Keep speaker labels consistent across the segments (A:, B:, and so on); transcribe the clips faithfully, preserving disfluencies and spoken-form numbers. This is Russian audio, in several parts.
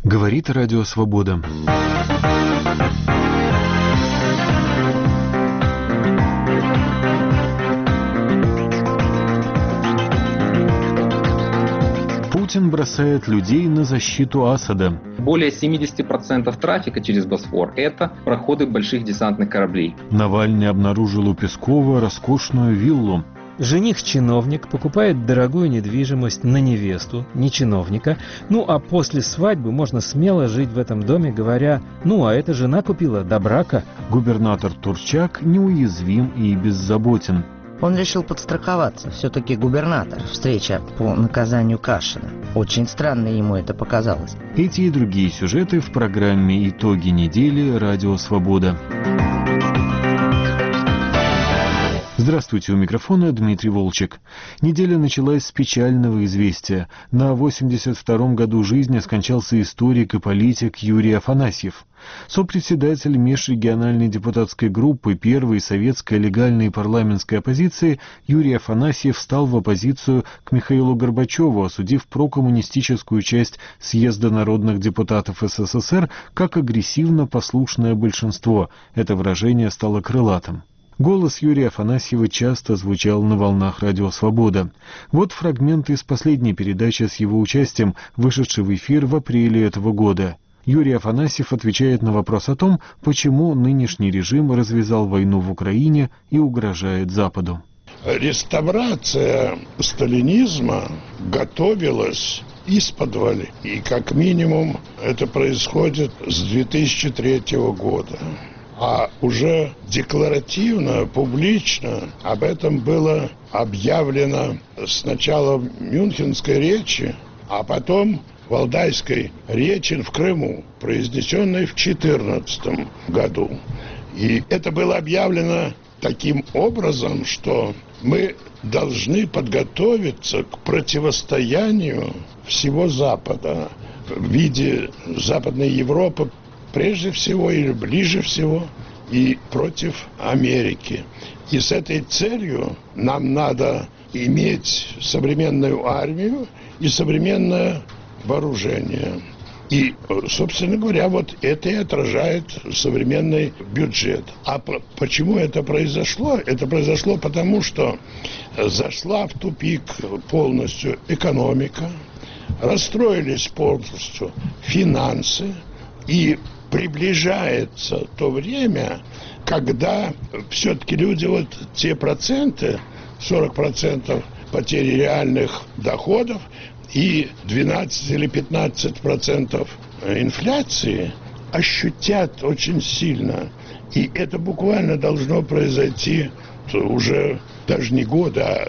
A: Говорит Радио Свобода. Путин бросает людей на защиту Асада.
B: Более семьдесят процентов трафика через Босфор – это проходы больших десантных кораблей.
A: Навальный обнаружил у Пескова роскошную виллу.
C: Жених-чиновник покупает дорогую недвижимость на невесту, не чиновника, ну а после свадьбы можно смело жить в этом доме, говоря: «Ну, а эта жена купила до брака».
A: Губернатор Турчак неуязвим и беззаботен.
D: Он решил подстраховаться. Все-таки губернатор. Встреча по наказанию Кашина. Очень странно ему это показалось.
A: Эти и другие сюжеты в программе «Итоги недели» Радио Свобода. Здравствуйте, у микрофона Дмитрий Волчек. Неделя началась с печального известия. На восемьдесят втором году жизни скончался историк и политик Юрий Афанасьев. Сопредседатель межрегиональной депутатской группы первой советской легальной парламентской оппозиции Юрий Афанасьев встал в оппозицию к Михаилу Горбачеву, осудив прокоммунистическую часть съезда народных депутатов СССР как агрессивно послушное большинство. Это выражение стало крылатым. Голос Юрия Афанасьева часто звучал на волнах Радио Свобода. Вот фрагмент из последней передачи с его участием, вышедшей в эфир в апреле этого года. Юрий Афанасьев отвечает на вопрос о том, почему нынешний режим развязал войну в Украине и угрожает Западу.
E: Реставрация сталинизма готовилась исподволь. И как минимум это происходит с две тысячи третьего года. А уже декларативно, публично об этом было объявлено сначала в Мюнхенской речи, а потом Валдайской речи в Крыму, произнесенной в две тысячи четырнадцатом году. И это было объявлено таким образом, что мы должны подготовиться к противостоянию всего Запада в виде Западной Европы, прежде всего или ближе всего, и против Америки. И с этой целью нам надо иметь современную армию и современное вооружение. И, собственно говоря, вот это и отражает современный бюджет. А почему это произошло? Это произошло потому, что зашла в тупик полностью экономика, расстроились полностью финансы, и приближается то время, когда все-таки люди, вот те проценты, сорок процентов потери реальных доходов и двенадцать или пятнадцать процентов инфляции ощутят очень сильно. И это буквально должно произойти уже даже не годы, а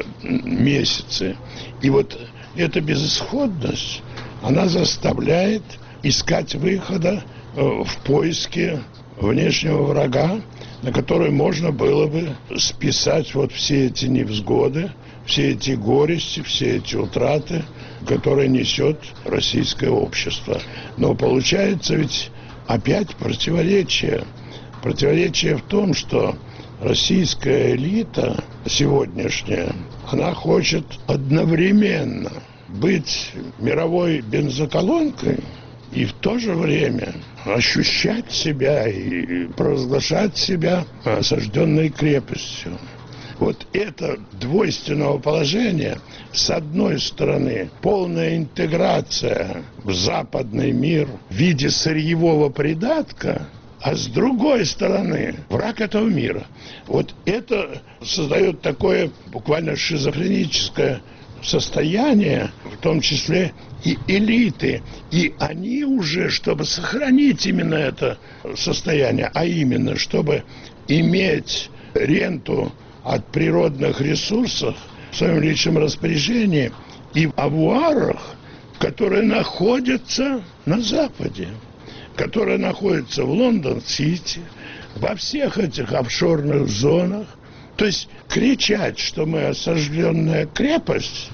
E: месяцы. И вот эта безысходность, она заставляет искать выхода в поиске внешнего врага, на который можно было бы списать вот все эти невзгоды, все эти горести, все эти утраты, которые несет российское общество. Но получается ведь опять противоречие. Противоречие в том, что российская элита сегодняшняя, она хочет одновременно быть мировой бензоколонкой и в то же время ощущать себя и провозглашать себя осажденной крепостью. Вот это двойственного положения, с одной стороны, полная интеграция в западный мир в виде сырьевого придатка, а с другой стороны, враг этого мира. Вот это создает такое буквально шизофреническое состояние, в том числе и элиты. И они уже, чтобы сохранить именно это состояние, а именно, чтобы иметь ренту от природных ресурсов в своем личном распоряжении и в авуарах, которые находятся на Западе, которые находятся в Лондон-Сити, во всех этих офшорных зонах. То есть кричать, что мы осажденная крепость,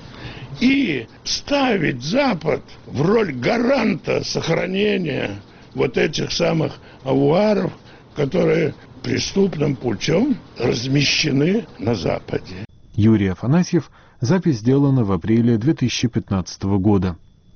E: и ставить Запад в роль гаранта сохранения вот этих самых авуаров, которые преступным путем размещены на Западе.
A: Юрий Афанасьев. Запись сделана в апреле две тысячи пятнадцатого года.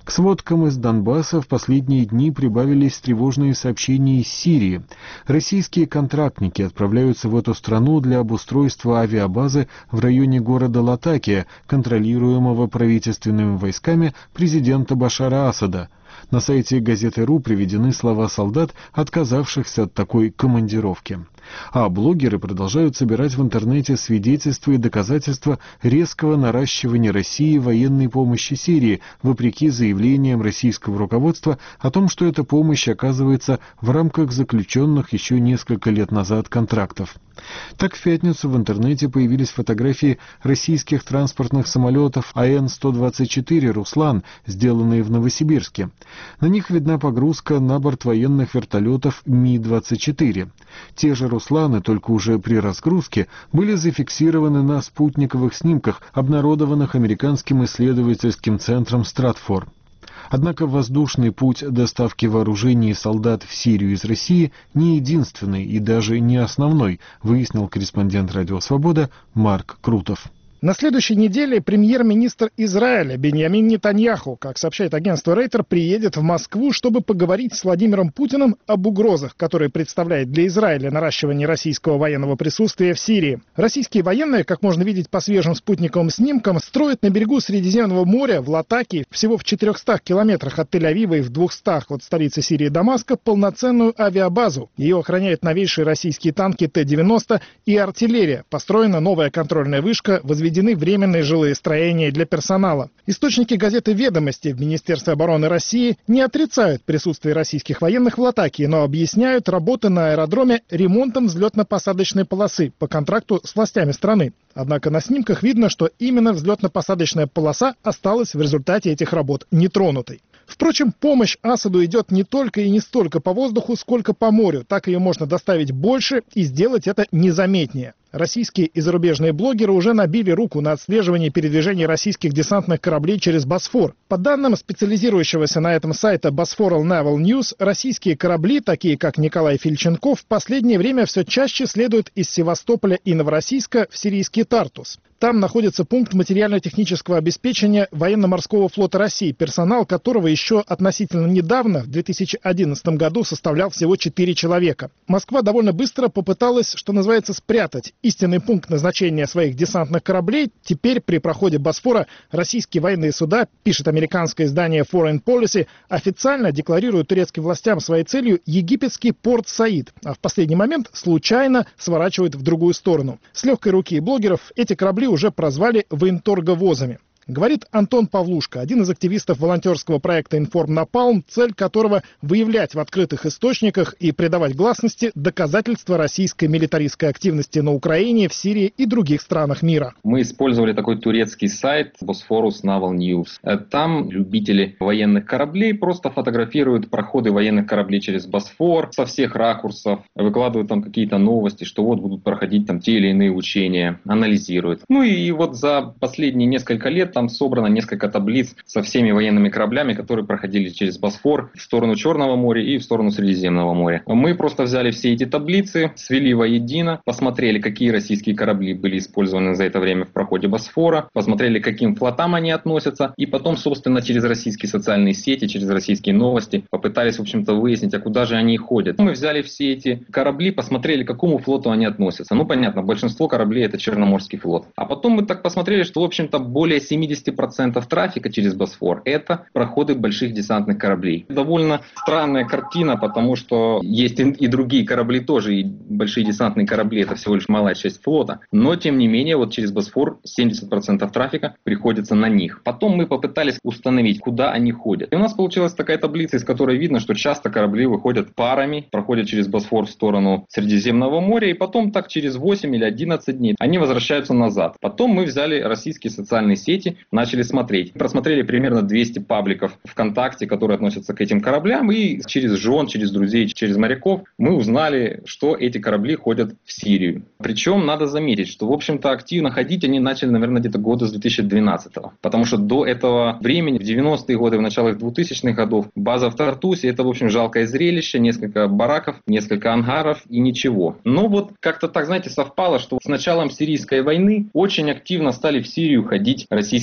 A: К сводкам из Донбасса в последние дни прибавились тревожные сообщения из Сирии. Российские контрактники отправляются в эту страну для обустройства авиабазы в районе города Латакия, контролируемого правительственными войсками президента Башара Асада. На сайте газеты.ру приведены слова солдат, отказавшихся от такой командировки. А блогеры продолжают собирать в интернете свидетельства и доказательства резкого наращивания России военной помощи Сирии, вопреки заявлениям российского руководства о том, что эта помощь оказывается в рамках заключенных еще несколько лет назад контрактов. Так, в пятницу в интернете появились фотографии российских транспортных самолетов А Н сто двадцать четыре «Руслан», сделанные в Новосибирске. На них видна погрузка на борт военных вертолетов Ми двадцать четыре. Те же «Русланы», только уже при разгрузке, были зафиксированы на спутниковых снимках, обнародованных американским исследовательским центром «Стратфор». Однако воздушный путь доставки вооружений и солдат в Сирию из России не единственный и даже не основной, выяснил корреспондент «Радио Свобода» Марк Крутов.
F: На следующей неделе премьер-министр Израиля Биньямин Нетаньяху, как сообщает агентство Рейтер, приедет в Москву, чтобы поговорить с Владимиром Путиным об угрозах, которые представляет для Израиля наращивание российского военного присутствия в Сирии. Российские военные, как можно видеть по свежим спутниковым снимкам, строят на берегу Средиземного моря в Латакии, всего в четырехстах километрах от Тель-Авива и в двухстах от столицы Сирии Дамаска, полноценную авиабазу. Ее охраняют новейшие российские танки Т девяносто и артиллерия. Построена новая контрольная вышка, возведена временные жилые строения для персонала. Источники газеты «Ведомости» в Министерстве обороны России не отрицают присутствие российских военных в Латакии, но объясняют работы на аэродроме ремонтом взлетно-посадочной полосы по контракту с властями страны. Однако на снимках видно, что именно взлетно-посадочная полоса осталась в результате этих работ нетронутой. Впрочем, помощь Асаду идет не только и не столько по воздуху, сколько по морю. Так ее можно доставить больше и сделать это незаметнее. Российские и зарубежные блогеры уже набили руку на отслеживание передвижения российских десантных кораблей через Босфор. По данным специализирующегося на этом сайта Bosphorus Naval News, российские корабли, такие как Николай Фильченков, в последнее время все чаще следуют из Севастополя и Новороссийска в сирийский Тартус. Там находится пункт материально-технического обеспечения военно-морского флота России, персонал которого еще относительно недавно, в две тысячи одиннадцатом году, составлял всего четыре человека. Москва довольно быстро попыталась, что называется, спрятать истинный пункт назначения своих десантных кораблей. Теперь при проходе Босфора российские военные суда, пишет американское издание Foreign Policy, официально декларируют турецким властям своей целью египетский порт Саид, а в последний момент случайно сворачивают в другую сторону. С легкой руки блогеров эти корабли уже прозвали военторговозами. Говорит Антон Павлушко, один из активистов волонтерского проекта «Информнапалм», цель которого выявлять в открытых источниках и придавать гласности доказательства российской милитаристской активности на Украине, в Сирии и других странах мира.
B: Мы использовали такой турецкий сайт Bosphorus Naval News. Там любители военных кораблей просто фотографируют проходы военных кораблей через Босфор со всех ракурсов, выкладывают там какие-то новости, что вот будут проходить там те или иные учения, анализируют. Ну и вот за последние несколько лет там собрано несколько таблиц со всеми военными кораблями, которые проходили через Босфор в сторону Черного моря и в сторону Средиземного моря. Мы просто взяли все эти таблицы, свели воедино, посмотрели, какие российские корабли были использованы за это время в проходе Босфора, посмотрели, к каким флотам они относятся, и потом, собственно, через российские социальные сети, через российские новости попытались, в общем-то, выяснить, а куда же они ходят. Мы взяли все эти корабли, посмотрели, к какому флоту они относятся. Ну, понятно, большинство кораблей — это Черноморский флот. А потом мы так посмотрели, что, в общем-то, более семьдесят процентов трафика через Босфор — это проходы больших десантных кораблей. Довольно странная картина, потому что есть и другие корабли тоже, и большие десантные корабли — это всего лишь малая часть флота. Но, тем не менее, вот через Босфор семьдесят процентов трафика приходится на них. Потом мы попытались установить, куда они ходят. И у нас получилась такая таблица, из которой видно, что часто корабли выходят парами, проходят через Босфор в сторону Средиземного моря, и потом так через восемь или одиннадцать дней они возвращаются назад. Потом мы взяли российские социальные сети, начали смотреть. Просмотрели примерно двести пабликов ВКонтакте, которые относятся к этим кораблям, и через жен, через друзей, через моряков мы узнали, что эти корабли ходят в Сирию. Причем надо заметить, что, в общем-то, активно ходить они начали, наверное, где-то года с две тысячи двенадцатого. Потому что до этого времени, в девяностые годы, в начале двухтысячных годов, база в Тартусе — это, в общем, жалкое зрелище, несколько бараков, несколько ангаров и ничего. Но вот как-то так, знаете, совпало, что с началом сирийской войны очень активно стали в Сирию ходить российские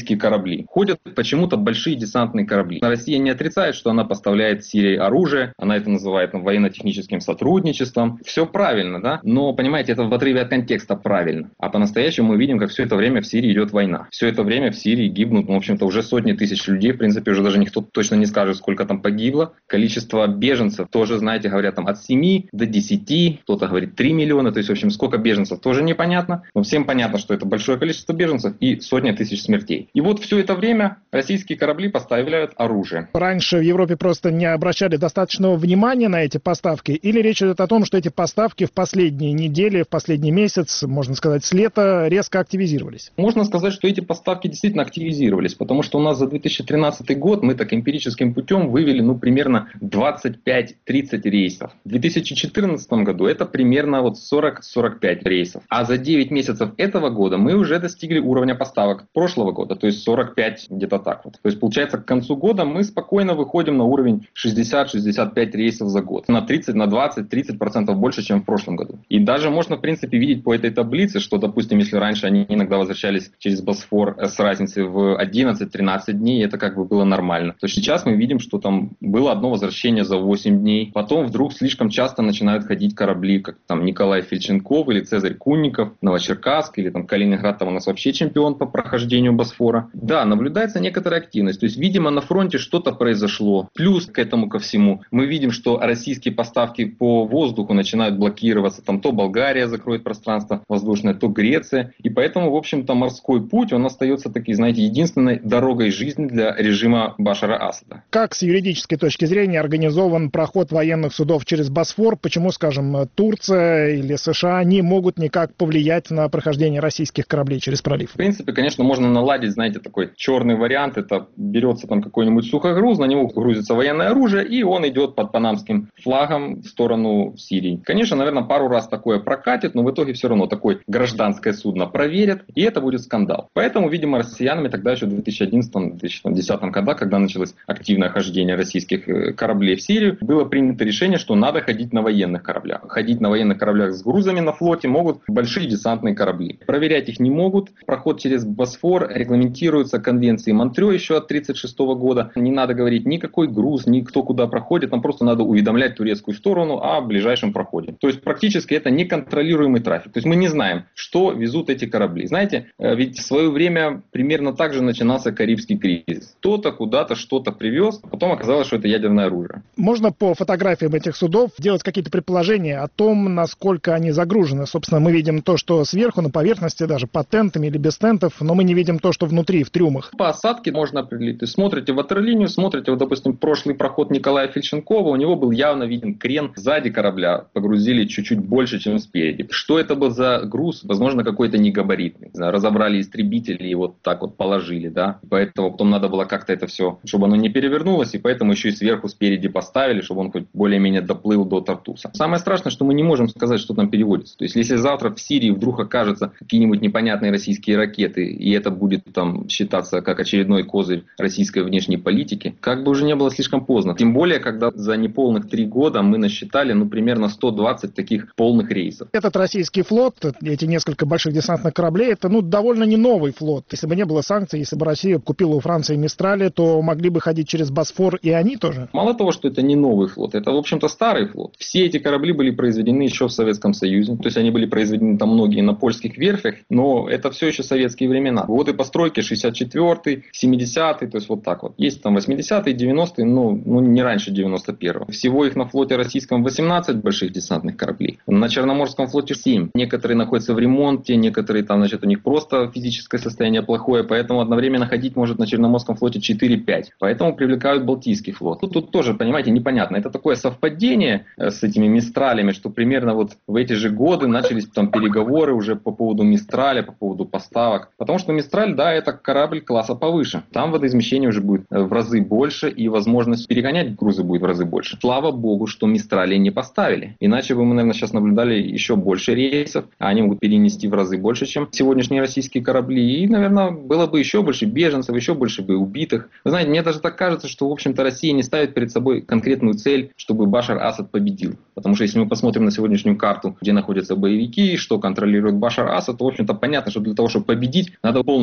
B: российские корабли. Ходят почему-то большие десантные корабли. Россия не отрицает, что она поставляет Сирии оружие, она это называет ну, военно-техническим сотрудничеством. Все правильно, да? Но, понимаете, это в отрыве от контекста правильно. А по-настоящему мы видим, как все это время в Сирии идет война. Все это время в Сирии гибнут, ну, в общем-то, уже сотни тысяч людей. В принципе, уже даже никто точно не скажет, сколько там погибло. Количество беженцев тоже, знаете, говорят там от семи до десяти, кто-то говорит три миллиона. То есть, в общем, сколько беженцев тоже непонятно. Но всем понятно, что это большое количество беженцев и сотни тысяч смертей. И вот все это время российские корабли поставляют оружие.
F: Раньше в Европе просто не обращали достаточного внимания на эти поставки? Или речь идет о том, что эти поставки в последние недели, в последний месяц, можно сказать, с лета резко активизировались?
B: Можно сказать, что эти поставки действительно активизировались, потому что у нас за две тысячи тринадцатый год мы так эмпирическим путем вывели ну, примерно двадцать пять тридцать рейсов. В две тысячи четырнадцатом году это примерно вот сорок сорок пять рейсов. А за девять месяцев этого года мы уже достигли уровня поставок прошлого года, то есть сорок пять где-то так вот. То есть получается к концу года мы спокойно выходим на уровень шестьдесят шестьдесят пять рейсов за год. На тридцать, на двадцать, тридцать процентов больше, чем в прошлом году. И даже можно в принципе видеть по этой таблице, что допустим, если раньше они иногда возвращались через Босфор с разницей в одиннадцать-тринадцать дней, это как бы было нормально. То сейчас мы видим, что там было одно возвращение за восемь дней. Потом вдруг слишком часто начинают ходить корабли, как там Николай Фельченков или Цезарь Кунников, Новочеркасск или там Калининград, там у нас вообще чемпион по прохождению Босфора. Да, наблюдается некоторая активность. То есть, видимо, на фронте что-то произошло. Плюс к этому ко всему мы видим, что российские поставки по воздуху начинают блокироваться. Там то Болгария закроет пространство воздушное, то Греция. И поэтому, в общем-то, морской путь, он остается таки, знаете, единственной дорогой жизни для режима Башара Асада.
F: Как с юридической точки зрения организован проход военных судов через Босфор? Почему, скажем, Турция или США не могут никак повлиять на прохождение российских кораблей через пролив?
B: В принципе, конечно, можно наладить, знаете, такой черный вариант. Это берется там какой-нибудь сухогруз, на него грузится военное оружие, и он идет под панамским флагом в сторону Сирии. Конечно, наверное, пару раз такое прокатит, но в итоге все равно такое гражданское судно проверят, и это будет скандал. Поэтому, видимо, россиянами тогда еще в две тысячи одиннадцатом — две тысячи десятом годах, когда началось активное хождение российских кораблей в Сирию, было принято решение, что надо ходить на военных кораблях. Ходить на военных кораблях с грузами на флоте могут большие десантные корабли. Проверять их не могут. Проход через Босфор регламентируется конвенцией Монтрё еще от тысяча девятьсот тридцать шестого года. Не надо говорить никакой груз, ни кто куда проходит, нам просто надо уведомлять турецкую сторону о ближайшем проходе. То есть практически это неконтролируемый трафик. То есть мы не знаем, что везут эти корабли. Знаете, ведь в свое время примерно так же начинался Карибский кризис. Кто-то куда-то что-то привез, а потом оказалось, что это ядерное оружие.
F: Можно по фотографиям этих судов делать какие-то предположения о том, насколько они загружены? Собственно, мы видим то, что сверху, на поверхности, даже под тентами или без тентов, но мы не видим то, что внутри, в трюмах.
B: По осадке можно определить. То есть смотрите ватерлинию, смотрите, вот, допустим, прошлый проход Николая Фельченкова, у него был явно виден крен сзади корабля, погрузили чуть-чуть больше, чем спереди. Что это был за груз? Возможно, какой-то негабаритный. Не знаю, разобрали истребители и вот так вот положили, да. Поэтому потом надо было как-то это все, чтобы оно не перевернулось, и поэтому еще и сверху, спереди поставили, чтобы он хоть более-менее доплыл до Тартуса. Самое страшное, что мы не можем сказать, что там переводится. То есть, если завтра в Сирии вдруг окажутся какие-нибудь непонятные российские ракеты, и это будет там считаться как очередной козырь российской внешней политики, как бы уже не было слишком поздно. Тем более, когда за неполных три года мы насчитали, ну, примерно сто двадцать таких полных рейсов.
F: Этот российский флот, эти несколько больших десантных кораблей, это, ну, довольно не новый флот. Если бы не было санкций, если бы Россия купила у Франции Мистрали, то могли бы ходить через Босфор и они тоже.
B: Мало того, что это не новый флот, это, в общем-то, старый флот. Все эти корабли были произведены еще в Советском Союзе. То есть, они были произведены там многие на польских верфях, но это все еще советские времена. Годы постройки шестьдесят четвёртый, семидесятый, то есть вот так вот. Есть там восьмидесятые, девяностые, ну, ну не раньше девяносто первого. Всего их на флоте российском восемнадцать больших десантных кораблей. На Черноморском флоте семь. Некоторые находятся в ремонте, некоторые там, значит, у них просто физическое состояние плохое, поэтому одновременно ходить может на Черноморском флоте четыре-пять. Поэтому привлекают Балтийский флот. Тут, тут тоже, понимаете, непонятно. Это такое совпадение с этими Мистралями, что примерно вот в эти же годы начались там переговоры уже по поводу Мистраля, по поводу поставок. Потому что Мистраль, да, это корабль класса повыше. Там водоизмещение уже будет в разы больше, и возможность перегонять грузы будет в разы больше. Слава богу, что Мистрали не поставили. Иначе бы мы, наверное, сейчас наблюдали еще больше рейсов, а они могут перенести в разы больше, чем сегодняшние российские корабли. И, наверное, было бы еще больше беженцев, еще больше бы убитых. Вы знаете, мне даже так кажется, что, в общем-то, Россия не ставит перед собой конкретную цель, чтобы Башар Асад победил. Потому что если мы посмотрим на сегодняшнюю карту, где находятся боевики, что контролирует Башар Асад, то, в общем-то, понятно, что для того, чтобы победить, надо полностью переломить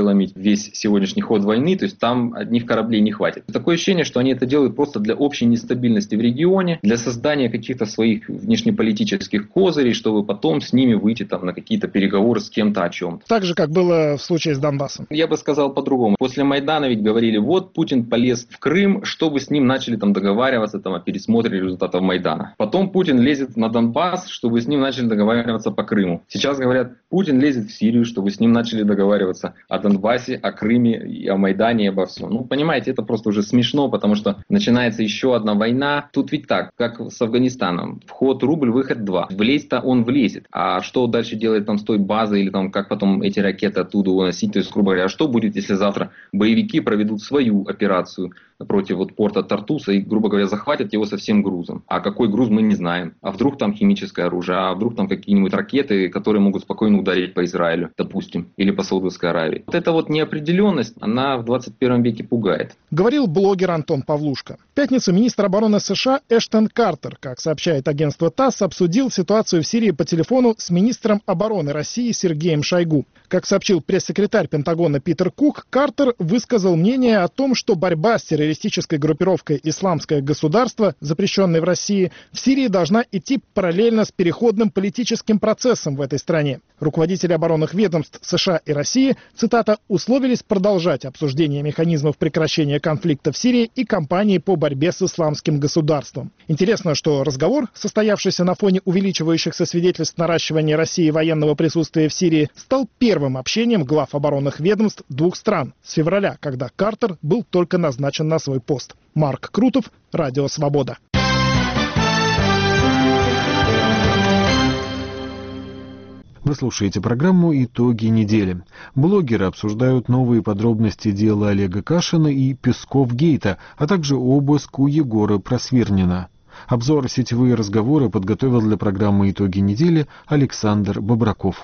B: переломить весь сегодняшний ход войны, то есть там одних кораблей не хватит. Такое ощущение, что они это делают просто для общей нестабильности в регионе, для создания каких-то своих внешнеполитических козырей, чтобы потом с ними выйти там, на какие-то переговоры с кем-то о чем-то.
F: Так же, как было в случае с Донбассом.
B: Я бы сказал по-другому. После Майдана ведь говорили, вот Путин полез в Крым, чтобы с ним начали там договариваться там, о пересмотре результатов Майдана. Потом Путин лезет на Донбасс, чтобы с ним начали договариваться по Крыму. Сейчас говорят, Путин лезет в Сирию, чтобы с ним начали договариваться о Донбассе, о Крыме, и о Майдане, и обо всем. Ну, понимаете, это просто уже смешно, потому что начинается еще одна война. Тут ведь так, как с Афганистаном. Вход рубль, выход два. Влезть-то он влезет. А что дальше делать там с той базой, или там как потом эти ракеты оттуда уносить? То есть, грубо говоря, что будет, если завтра боевики проведут свою операцию против вот порта Тартуса и, грубо говоря, захватят его со всем грузом? А какой груз, мы не знаем. А вдруг там химическое оружие? А вдруг там какие-нибудь ракеты, которые могут спокойно ударить по Израилю, допустим, или по Саудовской Аравии? Вот эта вот неопределенность, она в двадцать первом веке пугает.
F: Говорил блогер Антон Павлушко. В пятницу министр обороны США Эштон Картер, как сообщает агентство ТАСС, обсудил ситуацию в Сирии по телефону с министром обороны России Сергеем Шойгу. Как сообщил пресс-секретарь Пентагона Питер Кук, Картер высказал мнение о том, что борьба с террористической группировкой «Исламское государство», запрещенной в России, в Сирии должна идти параллельно с переходным политическим процессом в этой стране. Руководители оборонных ведомств США и России, цитата, условились продолжать обсуждение механизмов прекращения конфликта в Сирии и кампании по борьбе с исламским государством. Интересно, что разговор, состоявшийся на фоне увеличивающихся свидетельств наращивания России военного присутствия в Сирии, стал первым общением глав оборонных ведомств двух стран с февраля, когда Картер был только назначен на свой пост. Марк Крутов, Радио Свобода.
A: Вы слушаете программу «Итоги недели». Блогеры обсуждают новые подробности дела Олега Кашина и Песков-гейта, а также обыск у Егора Просвирнина. Обзор «Сетевые разговоры» подготовил для программы «Итоги недели» Александр Бобраков.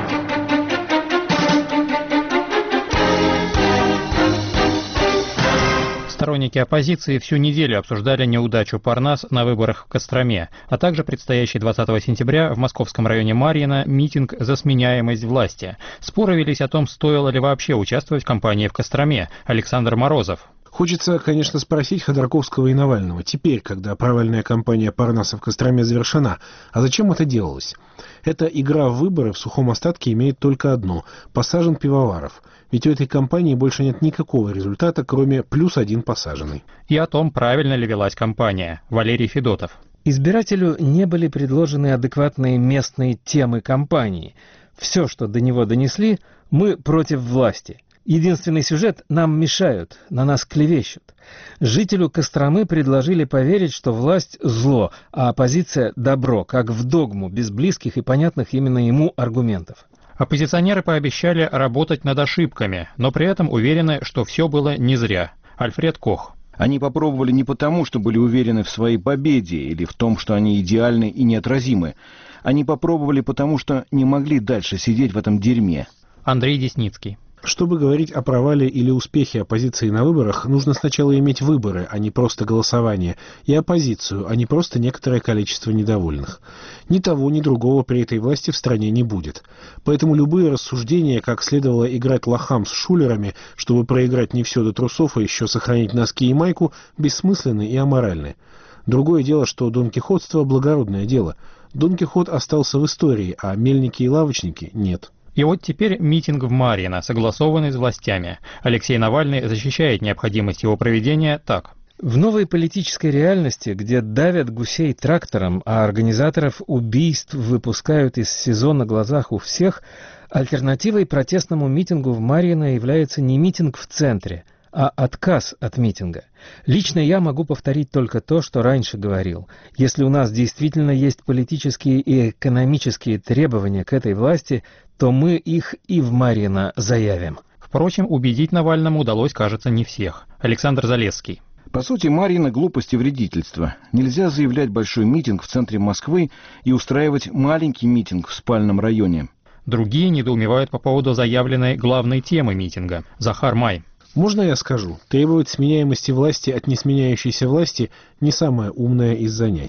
G: Сторонники оппозиции всю неделю обсуждали неудачу Парнас на выборах в Костроме, а также предстоящий двадцатого сентября в московском районе Марьино митинг за сменяемость власти. Споры велись о том, стоило ли вообще участвовать в кампании в Костроме. Александр Морозов.
H: Хочется, конечно, спросить Ходорковского и Навального, теперь, когда провальная кампания Парнаса в Костроме завершена, а зачем это делалось? Эта игра в выборы в сухом остатке имеет только одно – посажен Пивоваров. Ведь у этой кампании больше нет никакого результата, кроме плюс один посаженный.
G: И о том, правильно ли велась кампания. Валерий Федотов.
C: Избирателю не были предложены адекватные местные темы кампании. Все, что до него донесли, мы против власти. Единственный сюжет – нам мешают, на нас клевещут. Жителю Костромы предложили поверить, что власть – зло, а оппозиция – добро, как в догму, без близких и понятных именно ему аргументов.
G: Оппозиционеры пообещали работать над ошибками, но при этом уверены, что все было не зря. Альфред Кох.
I: Они попробовали не потому, что были уверены в своей победе или в том, что они идеальны и неотразимы. Они попробовали потому, что не могли дальше сидеть в этом дерьме.
G: Андрей Десницкий.
H: Чтобы говорить о провале или успехе оппозиции на выборах, нужно сначала иметь выборы, а не просто голосование, и оппозицию, а не просто некоторое количество недовольных. Ни того, ни другого при этой власти в стране не будет. Поэтому любые рассуждения, как следовало играть лохам с шулерами, чтобы проиграть не все до трусов, а еще сохранить носки и майку, бессмысленны и аморальны. Другое дело, что донкихотство – благородное дело. Дон Кихот остался в истории, а мельники и лавочники – нет.
G: И вот теперь митинг в Марьино, согласованный с властями. Алексей Навальный защищает необходимость его проведения так.
C: В новой политической реальности, где давят гусей трактором, а организаторов убийств выпускают из СИЗО на глазах у всех, альтернативой протестному митингу в Марьино является не митинг в центре, а отказ от митинга. Лично я могу повторить только то, что раньше говорил. Если у нас действительно есть политические и экономические требования к этой власти, то мы их и в Марьино заявим.
G: Впрочем, убедить Навальному удалось, кажется, не всех. Александр Залесский.
I: По сути, Марьино — глупость и вредительство. Нельзя заявлять большой митинг в центре Москвы и устраивать маленький митинг в спальном районе.
G: Другие недоумевают по поводу заявленной главной темы митинга. Захар Май.
H: Можно я скажу? Требовать сменяемости власти от несменяющейся власти не самое умное из занятий.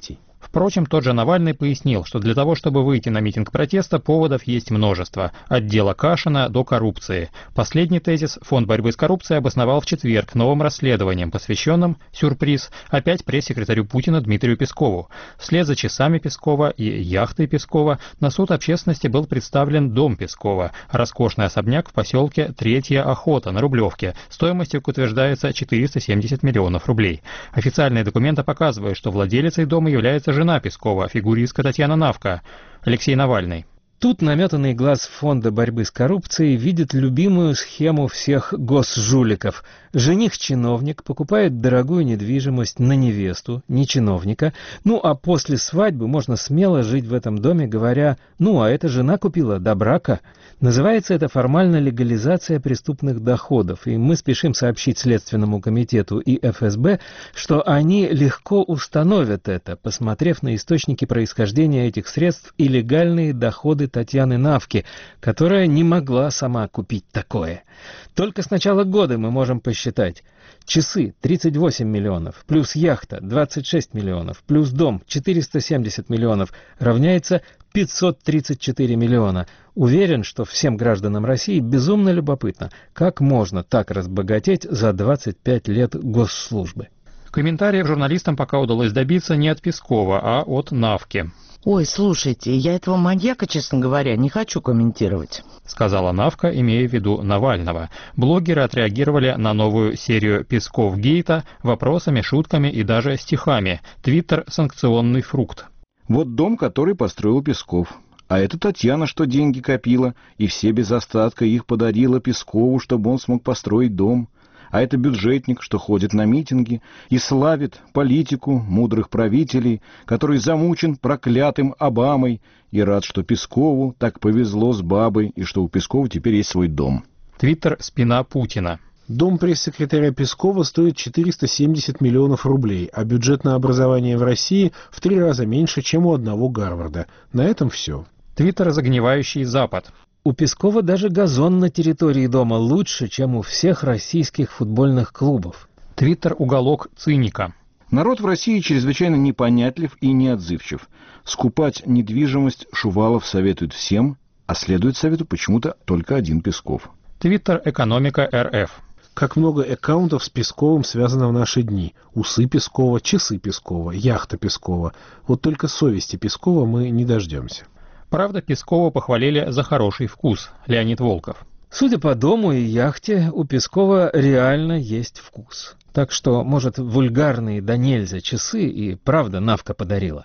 G: Впрочем, тот же Навальный пояснил, что для того, чтобы выйти на митинг протеста, поводов есть множество, от дела Кашина до коррупции. Последний тезис Фонд борьбы с коррупцией обосновал в четверг новым расследованием, посвященным, сюрприз, опять пресс-секретарю Путина Дмитрию Пескову. Вслед за часами Пескова и яхтой Пескова на суд общественности был представлен дом Пескова, роскошный особняк в поселке Третья Охота на Рублевке, стоимостью, как утверждается, четыреста семьдесят миллионов рублей. Официальные документы показывают, что владелицей дома является жена Пескова, фигуристка Татьяна Навка. Алексей Навальный.
C: Тут наметанный глаз Фонда борьбы с коррупцией видит любимую схему всех госжуликов. Жених-чиновник покупает дорогую недвижимость на невесту, не чиновника, ну а после свадьбы можно смело жить в этом доме, говоря: «Ну, а эта жена купила до брака». Называется это формально легализация преступных доходов, и мы спешим сообщить Следственному комитету и эф эс бэ, что они легко установят это, посмотрев на источники происхождения этих средств и легальные доходы Татьяны Навки, которая не могла сама купить такое. Только с начала года мы можем посчитать. Часы – тридцать восемь миллионов, плюс яхта – двадцать шесть миллионов, плюс дом – четыреста семьдесят миллионов, равняется пятьсот тридцать четыре миллиона. Уверен, что всем гражданам России безумно любопытно, как можно так разбогатеть за двадцать пять лет госслужбы.
G: Комментариев журналистам пока удалось добиться не от Пескова, а от Навки.
D: Ой, слушайте, я этого маньяка, честно говоря, не хочу комментировать,
G: сказала Навка, имея в виду Навального. Блогеры отреагировали на новую серию Песков-гейта вопросами, шутками и даже стихами. Твиттер – санкционный фрукт.
I: Вот дом, который построил Песков. А это Татьяна, что деньги копила, и все без остатка их подарила Пескову, чтобы он смог построить дом. А это бюджетник, что ходит на митинги и славит политику мудрых правителей, который замучен проклятым Обамой и рад, что Пескову так повезло с бабой и что у Пескова теперь есть свой дом.
G: Твиттер «Спина Путина».
H: Дом пресс-секретаря Пескова стоит четыреста семьдесят миллионов рублей, а бюджет на образование в России в три раза меньше, чем у одного Гарварда. На этом все.
G: Твиттер «Загнивающий Запад».
C: У Пескова даже газон на территории дома лучше, чем у всех российских футбольных клубов.
G: Твиттер «Уголок циника».
I: Народ в России чрезвычайно непонятлив и неотзывчив. Скупать недвижимость Шувалов советует всем, а следует совету почему-то только один Песков.
G: Твиттер «Экономика эр эф».
H: Как много аккаунтов с Песковым связано в наши дни. Усы Пескова, часы Пескова, яхта Пескова. Вот только совести Пескова мы не дождемся.
G: Правда, Пескова похвалили за хороший вкус. Леонид Волков.
C: Судя по дому и яхте, у Пескова реально есть вкус. Так что, может, вульгарные да нельзя часы и правда Навка подарила.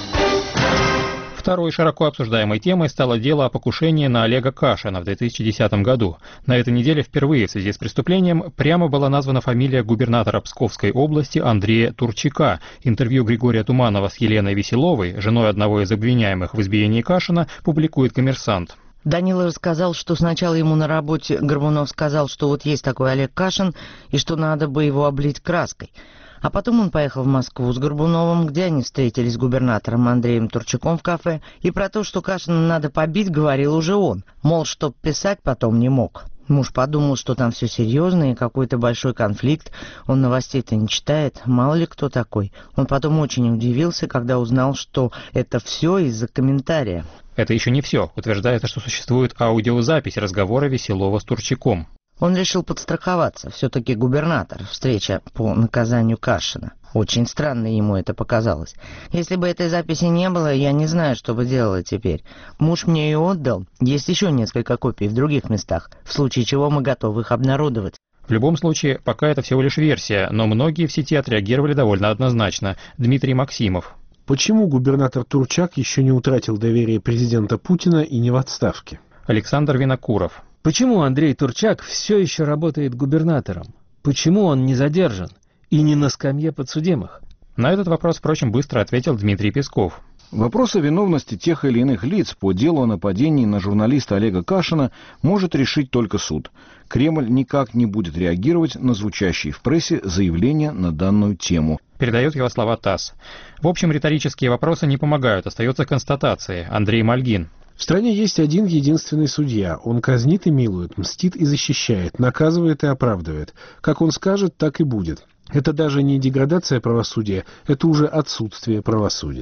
G: Второй широко обсуждаемой темой стало дело о покушении на Олега Кашина в две тысячи десятом году. На этой неделе впервые в связи с преступлением прямо была названа фамилия губернатора Псковской области Андрея Турчака. Интервью Григория Туманова с Еленой Веселовой, женой одного из обвиняемых в избиении Кашина, публикует «Коммерсант».
D: Данила рассказал, что сначала ему на работе Горбунов сказал, что вот есть такой Олег Кашин, и что надо бы его облить краской. А потом он поехал в Москву с Горбуновым, где они встретились с губернатором Андреем Турчаком в кафе, и про то, что Кашина надо побить, говорил уже он. Мол, чтоб писать потом не мог. Муж подумал, что там все серьезно и какой-то большой конфликт. Он новостей-то не читает, мало ли кто такой. Он потом очень удивился, когда узнал, что это все из-за комментария.
G: Это еще не все. Утверждается, что существует аудиозапись разговора Веселова с Турчаком.
D: Он решил подстраховаться. Все-таки губернатор. Встреча по наказанию Кашина. Очень странно ему это показалось. Если бы этой записи не было, я не знаю, что бы делала теперь. Муж мне ее отдал. Есть еще несколько копий в других местах, в случае чего мы готовы их обнародовать.
G: В любом случае, пока это всего лишь версия, но многие в сети отреагировали довольно однозначно. Дмитрий Максимов.
H: Почему губернатор Турчак еще не утратил доверие президента Путина и не в отставке?
G: Александр Винокуров.
C: Почему Андрей Турчак все еще работает губернатором? Почему он не задержан и не на скамье подсудимых?
G: На этот вопрос, впрочем, быстро ответил Дмитрий Песков.
I: Вопрос о виновности тех или иных лиц по делу о нападении на журналиста Олега Кашина может решить только суд. Кремль никак не будет реагировать на звучащие в прессе заявления на данную тему.
G: Передает его слова ТАСС. В общем, риторические вопросы не помогают, остается констатация. Андрей Мальгин.
H: В стране есть один единственный судья. Он казнит и милует, мстит и защищает, наказывает и оправдывает. Как он скажет, так и будет. Это даже не деградация правосудия, это уже отсутствие правосудия.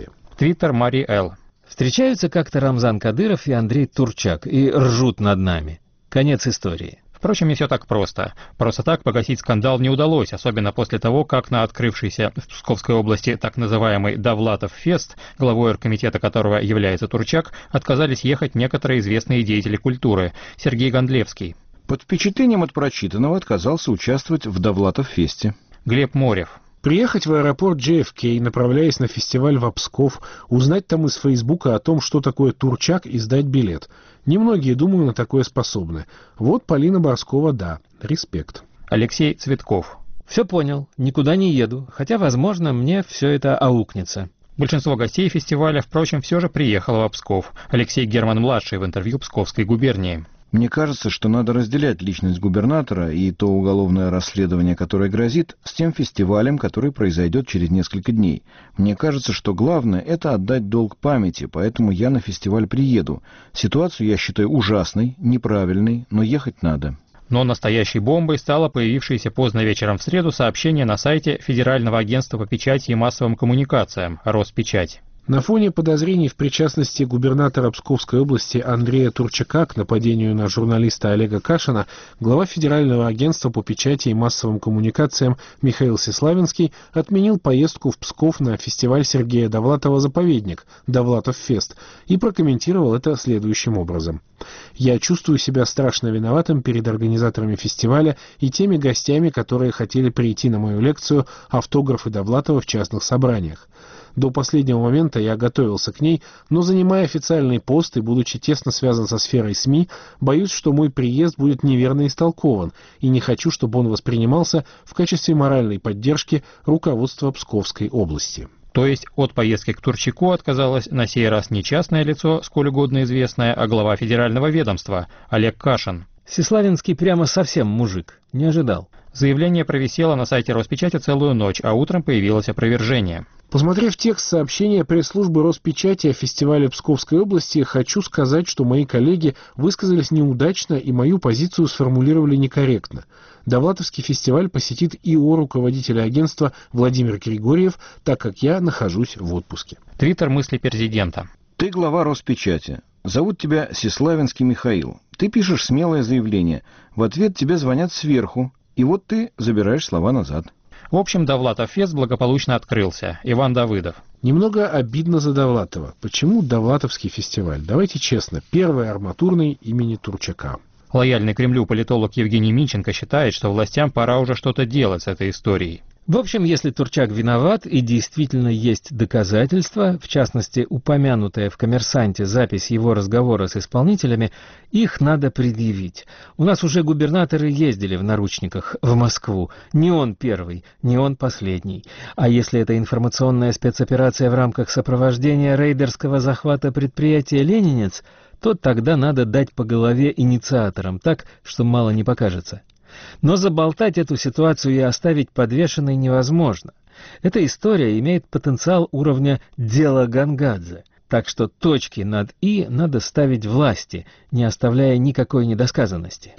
G: Твиттер Мари Л.
C: Встречаются как-то Рамзан Кадыров и Андрей Турчак и ржут над нами. Конец истории.
G: Впрочем, не все так просто. Просто так погасить скандал не удалось, особенно после того, как на открывшийся в Псковской области так называемый Довлатов-фест, главой оргкомитета которого является Турчак, отказались ехать некоторые известные деятели культуры. Сергей Гондлевский.
I: Под впечатлением от прочитанного отказался участвовать в Довлатов-фесте.
G: Глеб Морев.
H: Приехать в аэропорт джей эф кей, направляясь на фестиваль в Псков, узнать там из Фейсбука о том, что такое Турчак, и сдать билет. Немногие, думаю, на такое способны. Вот Полина Борскова, да, респект.
G: Алексей Цветков.
C: Все понял, никуда не еду, хотя, возможно, мне все это аукнется.
G: Большинство гостей фестиваля, впрочем, все же приехало в Псков. Алексей Герман-младший в интервью Псковской губернии.
I: Мне кажется, что надо разделять личность губернатора и то уголовное расследование, которое грозит, с тем фестивалем, который произойдет через несколько дней. Мне кажется, что главное – это отдать долг памяти, поэтому я на фестиваль приеду. Ситуацию я считаю ужасной, неправильной, но ехать надо.
G: Но настоящей бомбой стало появившееся поздно вечером в среду сообщение на сайте Федерального агентства по печати и массовым коммуникациям «Роспечать».
H: На фоне подозрений в причастности губернатора Псковской области Андрея Турчака к нападению на журналиста Олега Кашина, глава Федерального агентства по печати и массовым коммуникациям Михаил Сеславинский отменил поездку в Псков на фестиваль Сергея Довлатова «Заповедник» Довлатов-фест и прокомментировал это следующим образом. «Я чувствую себя страшно виноватым перед организаторами фестиваля и теми гостями, которые хотели прийти на мою лекцию «Автографы Довлатова в частных собраниях». До последнего момента я готовился к ней, но, занимая официальный пост и будучи тесно связан со сферой СМИ, боюсь, что мой приезд будет неверно истолкован, и не хочу, чтобы он воспринимался в качестве моральной поддержки руководства Псковской области».
G: То есть от поездки к Турчаку отказалось на сей раз не частное лицо, сколь угодно известное, а глава федерального ведомства Олег Кашин.
C: Сеславинский прямо совсем мужик, не ожидал.
G: Заявление провисело на сайте Роспечати целую ночь, а утром появилось опровержение.
H: Посмотрев текст сообщения пресс-службы Роспечати о фестивале Псковской области, хочу сказать, что мои коллеги высказались неудачно и мою позицию сформулировали некорректно. Довлатовский фестиваль посетит ИО руководителя агентства Владимир Григорьев, так как я нахожусь в отпуске.
G: Твиттер мысли президента.
I: Ты глава Роспечати. Зовут тебя Сеславинский Михаил. Ты пишешь смелое заявление. В ответ тебе звонят сверху. И вот ты забираешь слова назад.
G: В общем, Довлатов-фест благополучно открылся. Иван Давыдов.
H: Немного обидно за Довлатова. Почему Довлатовский фестиваль? Давайте честно. Первый арматурный имени Турчака.
G: Лояльный Кремлю политолог Евгений Минченко считает, что властям пора уже что-то делать с этой историей.
C: В общем, если Турчак виноват и действительно есть доказательства, в частности, упомянутая в «Коммерсанте» запись его разговора с исполнителями, их надо предъявить. У нас уже губернаторы ездили в наручниках в Москву. Не он первый, не он последний. А если это информационная спецоперация в рамках сопровождения рейдерского захвата предприятия «Ленинец», то тогда надо дать по голове инициаторам так, что мало не покажется. Но заболтать эту ситуацию и оставить подвешенной невозможно. Эта история имеет потенциал уровня «дела Гангадзе», так что точки над «и» надо ставить власти, не оставляя никакой недосказанности.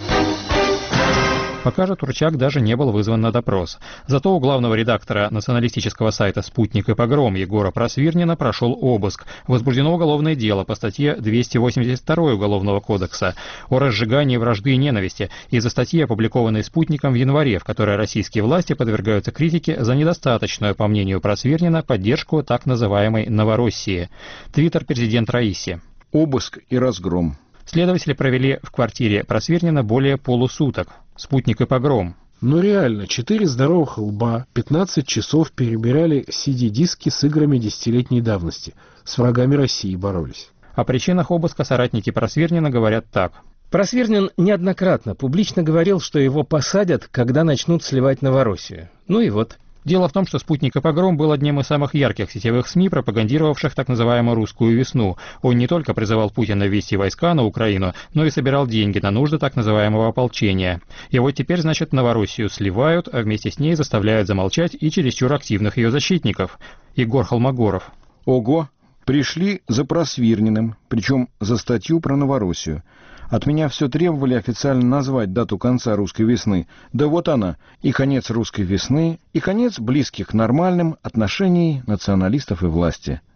G: Пока же Турчак даже не был вызван на допрос. Зато у главного редактора националистического сайта «Спутник и погром» Егора Просвирнина прошел обыск. Возбуждено уголовное дело по статье двести восемьдесят два Уголовного кодекса о разжигании вражды и ненависти из-за статьи, опубликованной «Спутником» в январе, в которой российские власти подвергаются критике за недостаточную, по мнению Просвирнина, поддержку так называемой «Новороссии». Твиттер президент Раиси.
I: Обыск и разгром.
G: Следователи провели в квартире Просвирнина более полусуток. «Спутник и погром».
H: Но реально, четыре здоровых лба пятнадцать часов перебирали си ди-диски с играми десятилетней давности. С врагами России боролись.
G: О причинах обыска соратники Просвирнина говорят так.
C: Просвирнин неоднократно публично говорил, что его посадят, когда начнут сливать Новороссию. Ну и вот.
G: Дело в том, что «Спутник и погром» был одним из самых ярких сетевых СМИ, пропагандировавших так называемую «русскую весну». Он не только призывал Путина ввести войска на Украину, но и собирал деньги на нужды так называемого ополчения. И вот теперь, значит, Новороссию сливают, а вместе с ней заставляют замолчать и чересчур активных ее защитников. Егор Холмогоров.
I: Ого! Пришли за Просвирниным, причем за статью про Новороссию. От меня все требовали официально назвать дату конца русской весны. Да вот она, и конец русской весны, и конец близких к нормальным отношений националистов и власти.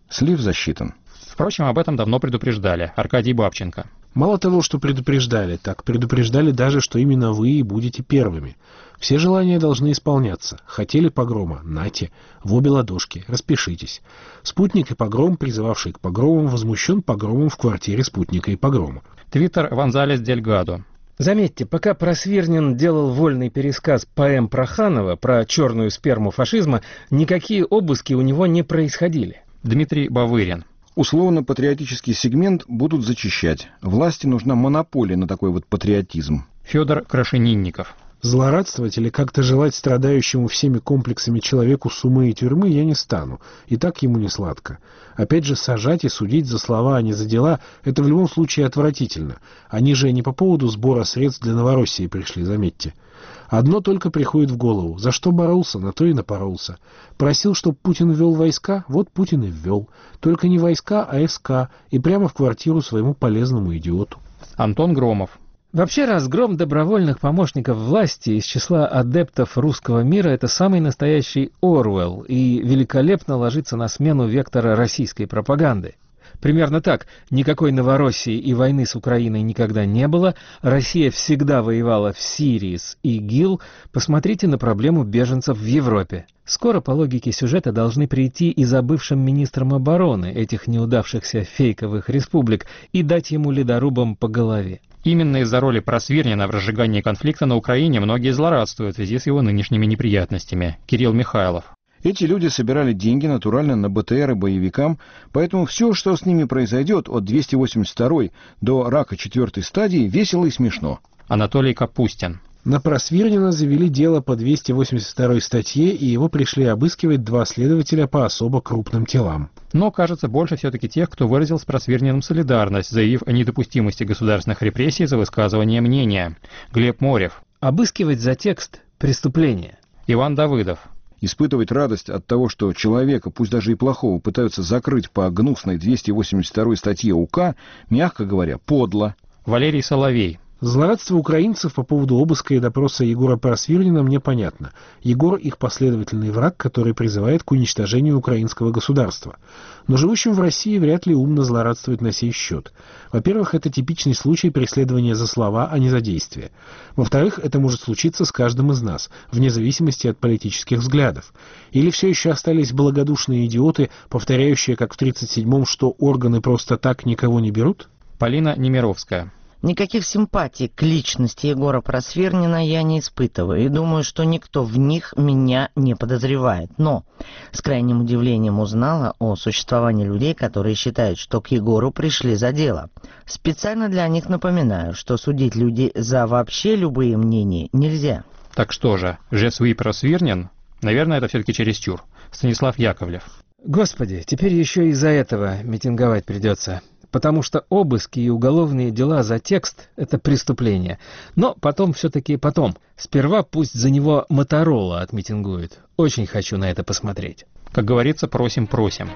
I: Слив засчитан.
G: Впрочем, об этом давно предупреждали. Аркадий Бабченко.
H: Мало того, что предупреждали, так предупреждали даже, что именно вы и будете первыми. Все желания должны исполняться. Хотели погрома? Нате. В обе ладошки. Распишитесь. Спутник и погром, призывавший к погромам, возмущен погромом в квартире спутника и погрома.
G: Твиттер Вонзалес Дельгадо.
C: Заметьте, пока Просвирнин делал вольный пересказ поэм Проханова про черную сперму фашизма, никакие обыски у него не происходили.
G: Дмитрий Бавырин.
I: Условно-патриотический сегмент будут зачищать. Власти нужна монополия на такой вот патриотизм.
G: Федор Крашенинников.
H: Злорадствовать или как-то желать страдающему всеми комплексами человеку сумы и тюрьмы я не стану, и так ему не сладко. Опять же, сажать и судить за слова, а не за дела — это в любом случае отвратительно. Они же не по поводу сбора средств для Новороссии пришли, заметьте. Одно только приходит в голову. За что боролся, на то и напоролся. Просил, чтобы Путин ввел войска, вот Путин и ввел. Только не войска, а СК, и прямо в квартиру своему полезному идиоту.
G: Антон Громов.
C: Вообще, разгром добровольных помощников власти из числа адептов русского мира — это самый настоящий Оруэлл и великолепно ложится на смену вектора российской пропаганды. Примерно так. Никакой Новороссии и войны с Украиной никогда не было. Россия всегда воевала в Сирии с ИГИЛ. Посмотрите на проблему беженцев в Европе. Скоро, по логике сюжета, должны прийти и за бывшим министром обороны этих неудавшихся фейковых республик и дать ему ледорубом по голове.
G: Именно из-за роли Просвирнина в разжигании конфликта на Украине многие злорадствуют в связи с его нынешними неприятностями. Кирилл Михайлов.
I: Эти люди собирали деньги натурально на БТР и боевикам, поэтому все, что с ними произойдет от двести восемьдесят второй до рака четвертой стадии, весело и смешно.
G: Анатолий Капустин.
H: На Просвирнина завели дело по двести восемьдесят второй статье, и его пришли обыскивать два следователя по особо крупным телам.
G: Но, кажется, больше все-таки тех, кто выразил с Просвирниным солидарность, заявив о недопустимости государственных репрессий за высказывание мнения. Глеб Морев.
C: Обыскивать за текст – преступление.
G: Иван Давыдов.
I: Испытывать радость от того, что человека, пусть даже и плохого, пытаются закрыть по гнусной двести восемьдесят второй статье УК, мягко говоря, подло.
G: Валерий Соловей.
H: Злорадство украинцев по поводу обыска и допроса Егора Просвирнина мне понятно. Егор — их последовательный враг, который призывает к уничтожению украинского государства. Но живущим в России вряд ли умно злорадствовать на сей счет. Во-первых, это типичный случай преследования за слова, а не за действия. Во-вторых, это может случиться с каждым из нас, вне зависимости от политических взглядов. Или все еще остались благодушные идиоты, повторяющие, как в тридцать седьмом, что органы просто так никого не берут?
G: Полина Немировская.
D: Никаких симпатий к личности Егора Просвирнина я не испытываю, и думаю, что никто в них меня не подозревает. Но с крайним удивлением узнала о существовании людей, которые считают, что к Егору пришли за дело. Специально для них напоминаю, что судить людей за вообще любые мнения нельзя.
G: Так что же, «Je suis Просвирнин»? Наверное, это все-таки чересчур. Станислав Яковлев.
C: Господи, теперь еще из-за этого митинговать придется. Потому что обыски и уголовные дела за текст – это преступление. Но потом все-таки потом. Сперва пусть за него Моторола отмитингует. Очень хочу на это посмотреть.
G: Как говорится, просим-просим.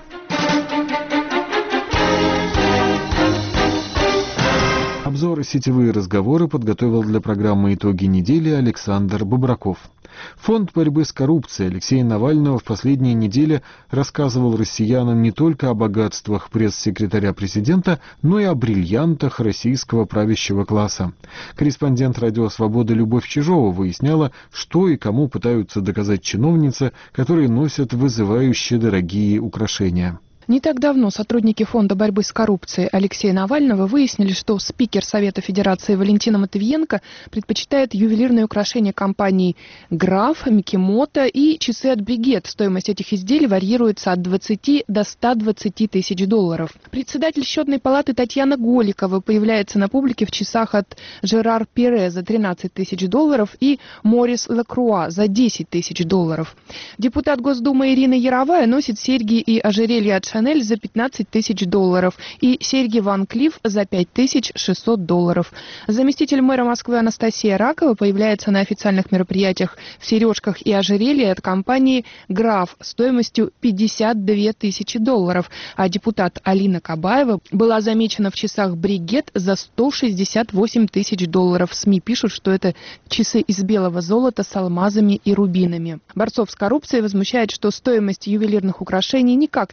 A: Обзоры «Сетевые разговоры» подготовил для программы «Итоги недели» Александр Бобраков. Фонд борьбы с коррупцией Алексея Навального в последние недели рассказывал россиянам не только о богатствах пресс-секретаря президента, но и о бриллиантах российского правящего класса. Корреспондент «Радио Свобода» Любовь Чижова выясняла, что и кому пытаются доказать чиновницы, которые носят вызывающие дорогие украшения.
J: Не так давно сотрудники Фонда борьбы с коррупцией Алексея Навального выяснили, что спикер Совета Федерации Валентина Матвиенко предпочитает ювелирные украшения компаний «Граф», «Микимото» и часы от «Бригет». Стоимость этих изделий варьируется от двадцати до ста двадцати тысяч долларов. Председатель счетной палаты Татьяна Голикова появляется на публике в часах от Жерар Пире за тринадцать тысяч долларов и Морис Лакруа за десять тысяч долларов. Депутат Госдумы Ирина Яровая носит серьги и ожерелья от Шанель за пятнадцать тысяч долларов и серьги Ван Клифф за пять тысяч шестьсот долларов. Заместитель мэра Москвы Анастасия Ракова появляется на официальных мероприятиях в сережках и ожерелье от компании «Граф» стоимостью пятьдесят две тысячи долларов, а депутат Алина Кабаева была замечена в часах «Бригет» за сто шестьдесят восемь тысяч долларов. СМИ пишут, что это часы из белого золота с алмазами и рубинами. Борцов с коррупцией возмущает, что стоимость ювелирных украшений никак не соответствует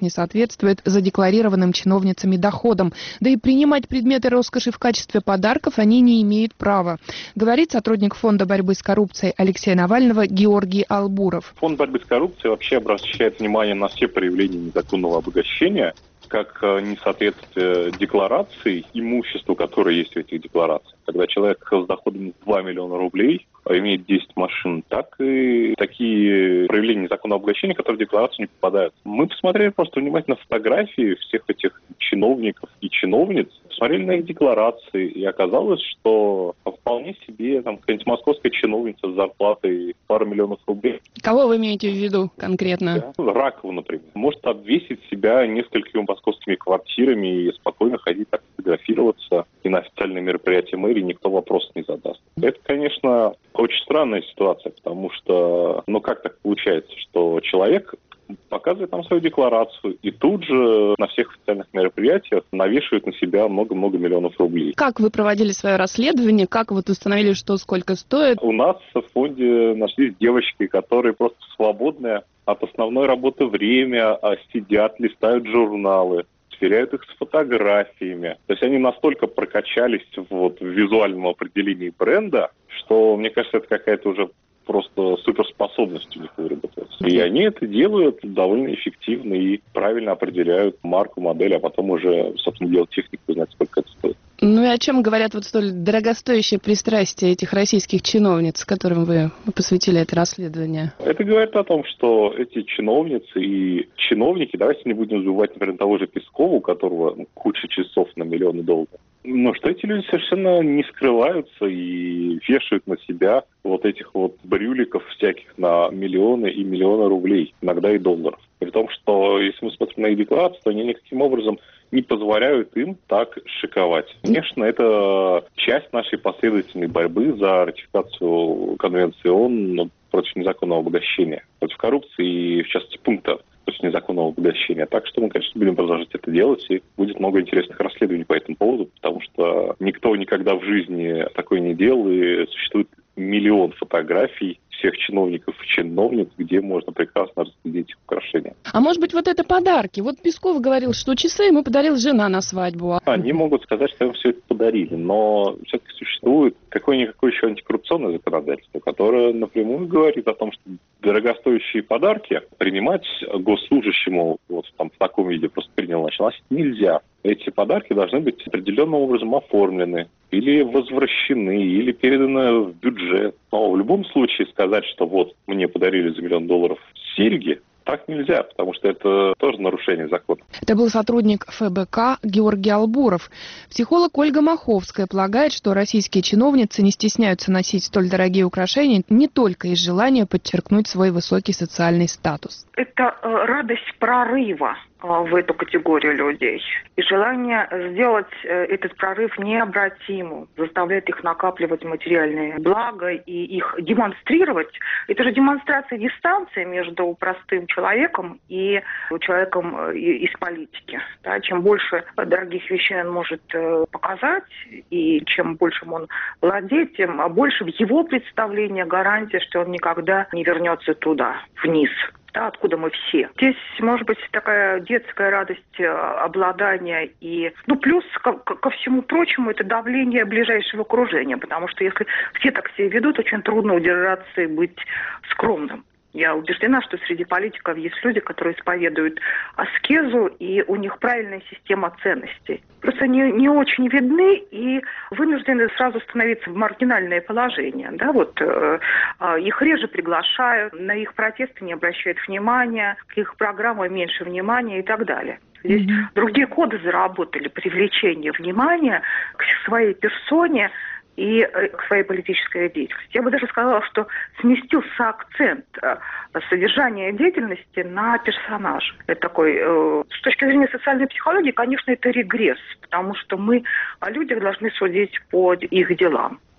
J: соответствует задекларированным чиновницами доходам. Да и принимать предметы роскоши в качестве подарков они не имеют права, говорит сотрудник Фонда борьбы с коррупцией Алексея Навального Георгий Албуров.
K: Фонд борьбы с коррупцией вообще обращает внимание на все проявления незаконного обогащения, как несоответствие деклараций имуществу, которое есть в этих декларациях. Когда человек с доходом два миллиона рублей имеет десять машин, так и такие проявления незаконного обогащения, которые в декларацию не попадают. Мы посмотрели просто внимательно фотографии всех этих чиновников и чиновниц, посмотрели на их декларации, и оказалось, что вполне себе там какая-нибудь московская чиновница с зарплатой пару миллионов рублей.
J: Кого вы имеете в виду конкретно?
K: Да, Ракова, например. Может обвесить себя несколькими московскими квартирами и спокойно ходить так фотографироваться, и на официальные мероприятия мэрии никто вопрос не задаст. Это, конечно, очень странная ситуация, потому что, ну как так получается, что человек показывает нам свою декларацию и тут же на всех официальных мероприятиях навешивает на себя много-много миллионов рублей.
J: Как вы проводили свое расследование? Как вот установили, что сколько стоит?
K: У нас в фонде нашлись девочки, которые просто свободные от основной работы время, сидят, листают журналы, сверяют их с фотографиями. То есть они настолько прокачались вот в визуальном определении бренда, что, мне кажется, это какая-то уже просто суперспособность у них выработается. И они это делают довольно эффективно и правильно определяют марку, модель, а потом уже, собственно, делают технику, узнать, сколько это стоит.
J: Ну и о чем говорят вот столь дорогостоящие пристрастия этих российских чиновниц, которым вы посвятили это расследование?
K: Это говорит о том, что эти чиновницы и чиновники, давайте не будем забывать, например, того же Пескова, у которого куча часов на миллионы долларов, но что эти люди совершенно не скрываются и вешают на себя вот этих вот брюликов всяких на миллионы и миллионы рублей, иногда и долларов. При том, что если мы смотрим на их декларации, то они никаким образом не позволяют им так шиковать. Конечно, это часть нашей последовательной борьбы за ратификацию Конвенции ООН против незаконного обогащения, против коррупции и, в частности, пункта против незаконного обогащения. Так что мы, конечно, будем продолжать это делать, и будет много интересных расследований по этому поводу, потому что никто никогда в жизни такое не делал, и существует миллион фотографий всех чиновников и чиновниц, где можно прекрасно разглядеть их украшения.
J: А может быть, вот это подарки? Вот Песков говорил, что часы ему подарила жена на свадьбу.
K: Они могут сказать, что им все это подарили, но все-таки существует какое-никакое еще антикоррупционное законодательство, которое напрямую говорит о том, что дорогостоящие подарки принимать госслужащему вот там, в таком виде просто принял, начал носить нельзя. Эти подарки должны быть определенным образом оформлены или возвращены, или переданы в бюджет. Но в любом случае сказать, что вот мне подарили за миллион долларов серьги, так нельзя, потому что это тоже нарушение закона.
J: Это был сотрудник эф бэ ка Георгий Албуров. Психолог Ольга Маховская полагает, что российские чиновницы не стесняются носить столь дорогие украшения не только из желания подчеркнуть свой высокий социальный статус.
L: Это радость прорыва в эту категорию людей. И желание сделать этот прорыв необратимым, заставляет их накапливать материальные блага и их демонстрировать. Это же демонстрация дистанции между простым человеком и человеком из политики. Да, чем больше дорогих вещей он может показать, и чем больше он владеет, тем больше в его представлении гарантия, что он никогда не вернется туда, вниз. Да, откуда мы все. Здесь, может быть, такая детская радость обладания и, ну, плюс ко, ко всему прочему, это давление ближайшего окружения, потому что если все так себя ведут, очень трудно удержаться и быть скромным. Я убеждена, что среди политиков есть люди, которые исповедуют аскезу, и у них правильная система ценностей. Просто они не очень видны и вынуждены сразу становиться в маргинальное положение. Да? Вот, э, э, их реже приглашают, на их протесты не обращают внимания, к их программам меньше внимания и так далее. Здесь mm-hmm. другие коды заработали, привлечение внимания к своей персоне и к своей политической деятельности. Я бы даже сказала, что сместился акцент содержания деятельности на персонажа. Это такой, с точки зрения социальной психологии, конечно, это регресс, потому что мы о людях должны судить по их делам,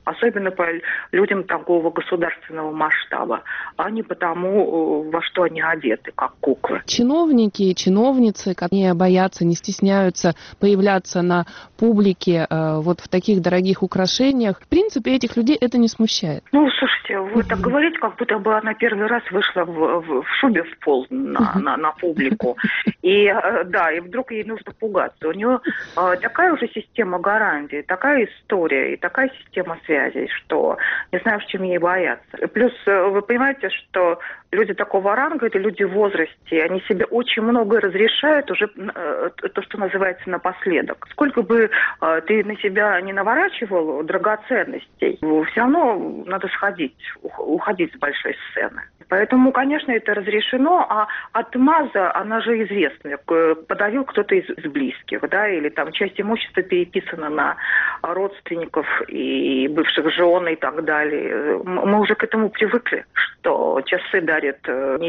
L: особенно по людям такого государственного масштаба, а не потому, во что они одеты, как куклы.
J: Чиновники и чиновницы, которые боятся, не стесняются появляться на публике э, вот в таких дорогих украшениях, в принципе, этих людей это не смущает.
L: Ну, слушайте, вы так говорите, как будто бы она первый раз вышла в, в, в шубе в пол на, на, на публику. И э, да, и вдруг ей нужно пугаться. У нее э, такая уже система гарантий, такая история и такая система связей, что не знаю, в чем ей бояться. Плюс э, вы понимаете, что люди такого ранга, это люди в возрасте, они себе очень многое разрешают уже э, то, что называется напоследок. Сколько бы э, ты на себя не наворачивал драгоценностей, все равно надо сходить, уходить с большой сцены. Поэтому, конечно, это разрешено, а отмаза, она же известная. Подавил кто-то из, из близких, да, или там часть имущества переписана на родственников и бывших жен и так далее. Мы уже к этому привыкли, что часы дарят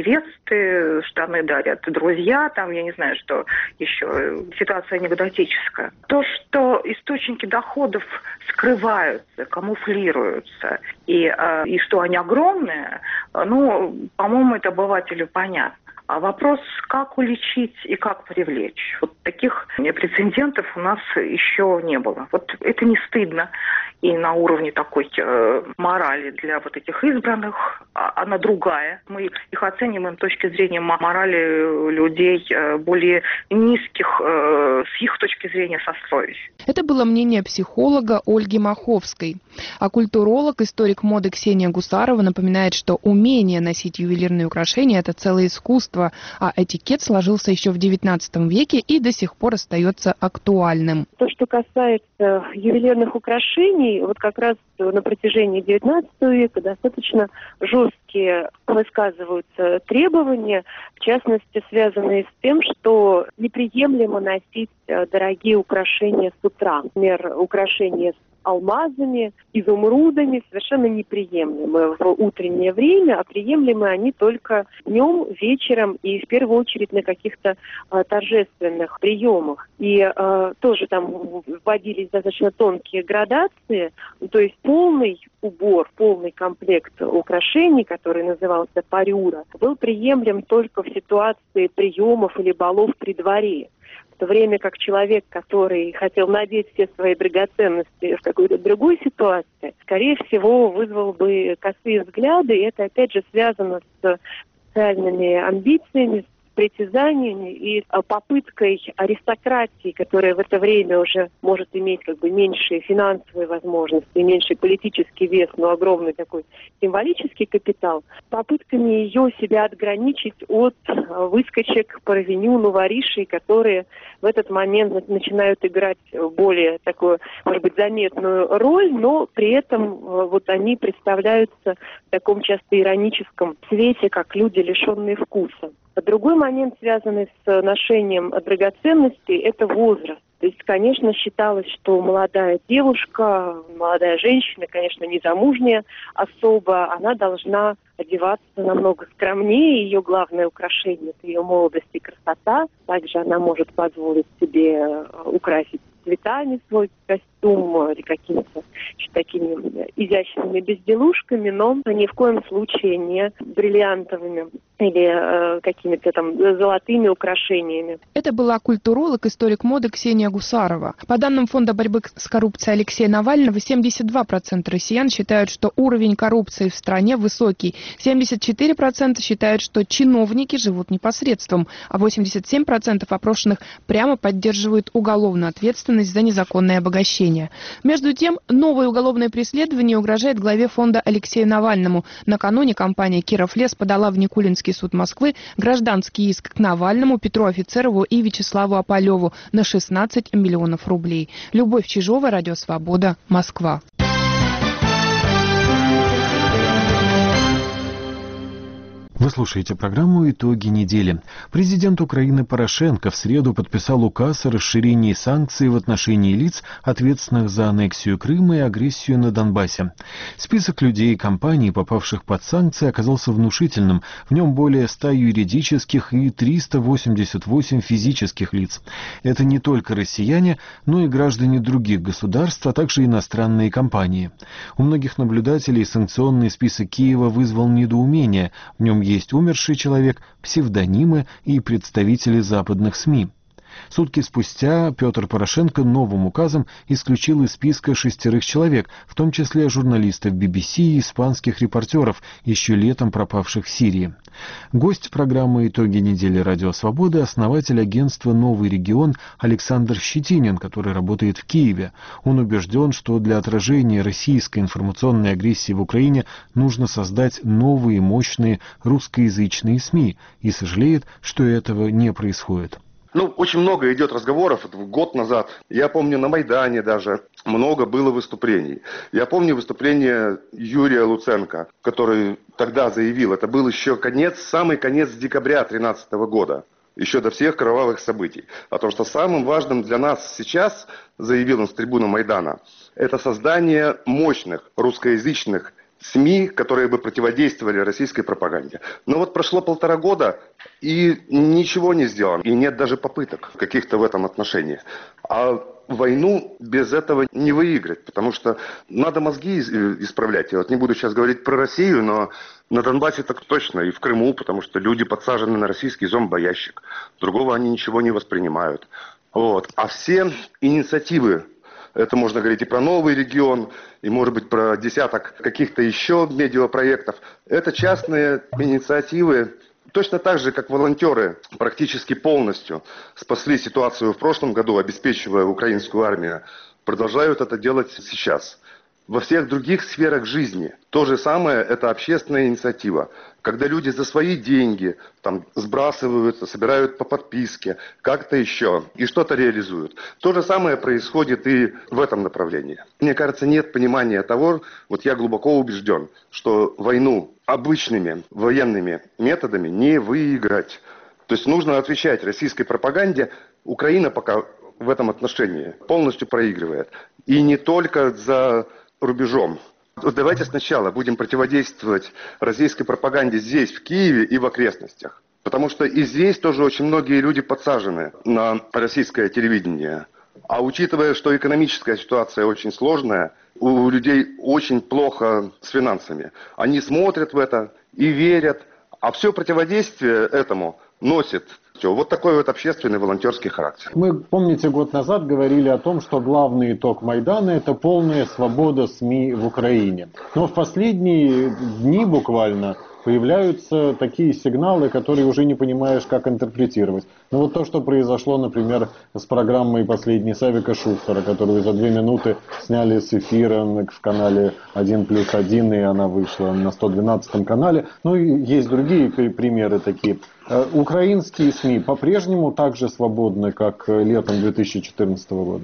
L: невесты, штаны дарят друзья, там, я не знаю, что еще. Ситуация анекдотическая. То, что источники доходов скрываются, камуфлируются, и, и что они огромные, ну, по-моему, это обывателю понятно. А вопрос, как уличить и как привлечь. Вот таких прецедентов у нас еще не было. Вот это не стыдно. И на уровне такой э, морали для вот этих избранных, а, она другая. Мы их оцениваем с точки зрения морали людей э, более низких, э, с их точки зрения сословий.
J: Это было мнение психолога Ольги Маховской. А культуролог, историк моды Ксения Гусарова напоминает, что умение носить ювелирные украшения – это целое искусство, а этикет сложился еще в девятнадцатом веке и до сих пор остается актуальным.
M: То, что касается ювелирных украшений, вот как раз на протяжении девятнадцатого века достаточно жесткие высказываются требования, в частности, связанные с тем, что неприемлемо носить дорогие украшения с утра. Например, украшения с алмазами, изумрудами совершенно неприемлемы в утреннее время, а приемлемы они только днем, вечером и в первую очередь на каких-то а, торжественных приемах. И а, тоже там вводились достаточно тонкие градации, то есть полный убор, полный комплект украшений, который назывался парюра, был приемлем только в ситуации приемов или балов при дворе. В то время как человек, который хотел надеть все свои драгоценности в какой-то другой ситуации, скорее всего, вызвал бы косые взгляды, и это, опять же, связано с социальными амбициями, с притязаниями и попыткой аристократии, которая в это время уже может иметь как бы меньшие финансовые возможности, меньший политический вес, но огромный такой символический капитал, попытками ее себя отграничить от выскочек, парвеню, новоришей, которые в этот момент начинают играть более такую, может быть, заметную роль, но при этом вот они представляются в таком часто ироническом свете, как люди, лишенные вкуса. Другой момент, связанный с ношением драгоценностей, это возраст. То есть, конечно, считалось, что молодая девушка, молодая женщина, конечно, незамужняя особа, она должна одеваться намного скромнее. Ее главное украшение – это ее молодость и красота. Также она может позволить себе украсить цветами свой костюм или какими-то такими изящными безделушками, но ни в коем случае не бриллиантовыми или э, какими-то там золотыми украшениями.
J: Это была культуролог, историк моды Ксения Гусарова. По данным Фонда борьбы с коррупцией Алексея Навального, семьдесят два процента россиян считают, что уровень коррупции в стране высокий. семьдесят четыре процента считают, что чиновники живут непосредством, а восемьдесят семь процентов опрошенных прямо поддерживают уголовную ответственность за незаконное обогащение. Между тем, новое уголовное преследование угрожает главе фонда Алексею Навальному. Накануне компания «Киров Лес» подала в Никулинский суд Москвы гражданский иск к Навальному, Петру Офицерову и Вячеславу Опалеву на шестнадцать миллионов рублей. Любовь Чижова, Радио Свобода, Москва.
A: Вы слушаете программу «Итоги недели». Президент Украины Порошенко в среду подписал указ о расширении санкций в отношении лиц, ответственных за аннексию Крыма и агрессию на Донбассе. Список людей и компаний, попавших под санкции, оказался внушительным. В нем более ста юридических и триста восемьдесят восемь физических лиц. Это не только россияне, но и граждане других государств, а также иностранные компании. У многих наблюдателей санкционный список Киева вызвал недоумение. В нем есть умерший человек, псевдонимы и представители западных СМИ. Сутки спустя Петр Порошенко новым указом исключил из списка шестерых человек, в том числе журналистов би би си и испанских репортеров, еще летом пропавших в Сирии. Гость программы «Итоги недели Радио Свободы» — основатель агентства «Новый регион» Александр Щетинин, который работает в Киеве. Он убежден, что для отражения российской информационной агрессии в Украине нужно создать новые мощные русскоязычные СМИ, и сожалеет, что этого не происходит.
N: Ну, очень много идет разговоров. Год назад, я помню, на Майдане даже много было выступлений. Я помню выступление Юрия Луценко, который тогда заявил, это был еще конец, самый конец декабря две тысячи тринадцатого года, еще до всех кровавых событий. О том, что самым важным для нас сейчас, заявил он с трибуны Майдана, это создание мощных русскоязычных СМИ, которые бы противодействовали российской пропаганде. Но вот прошло полтора года, и ничего не сделано. И нет даже попыток каких-то в этом отношении. А войну без этого не выиграть, потому что надо мозги исправлять. Я вот не буду сейчас говорить про Россию, но на Донбассе так точно, и в Крыму, потому что люди подсажены на российский зомбоящик. Другого они ничего не воспринимают. Вот. А все инициативы, это можно говорить и про новый регион, и, может быть, про десяток каких-то еще медиапроектов. Это частные инициативы, точно так же, как волонтеры практически полностью спасли ситуацию в прошлом году, обеспечивая украинскую армию, продолжают это делать сейчас. Во всех других сферах жизни то же самое – это общественная инициатива. Когда люди за свои деньги там, сбрасываются, собирают по подписке, как-то еще, и что-то реализуют. То же самое происходит и в этом направлении. Мне кажется, нет понимания того, вот я глубоко убежден, что войну обычными военными методами не выиграть. То есть нужно отвечать российской пропаганде. Украина пока в этом отношении полностью проигрывает. И не только за рубежом. Вот давайте сначала будем противодействовать российской пропаганде здесь, в Киеве и в окрестностях. Потому что и здесь тоже очень многие люди подсажены на российское телевидение. А учитывая, что экономическая ситуация очень сложная, у людей очень плохо с финансами. Они смотрят в это и верят. А все противодействие этому носит вот такой вот общественный волонтерский характер.
O: Мы, помните, год назад говорили о том, что главный итог Майдана – это полная свобода СМИ в Украине. Но в последние дни буквально появляются такие сигналы, которые уже не понимаешь, как интерпретировать. Ну вот то, что произошло, например, с программой «Последний» Савика Шустера, которую за две минуты сняли с эфира в канале один плюс один, и она вышла на сто двенадцатом канале. Ну и есть другие примеры такие. Украинские СМИ по-прежнему так же свободны, как летом две тысячи четырнадцатого года?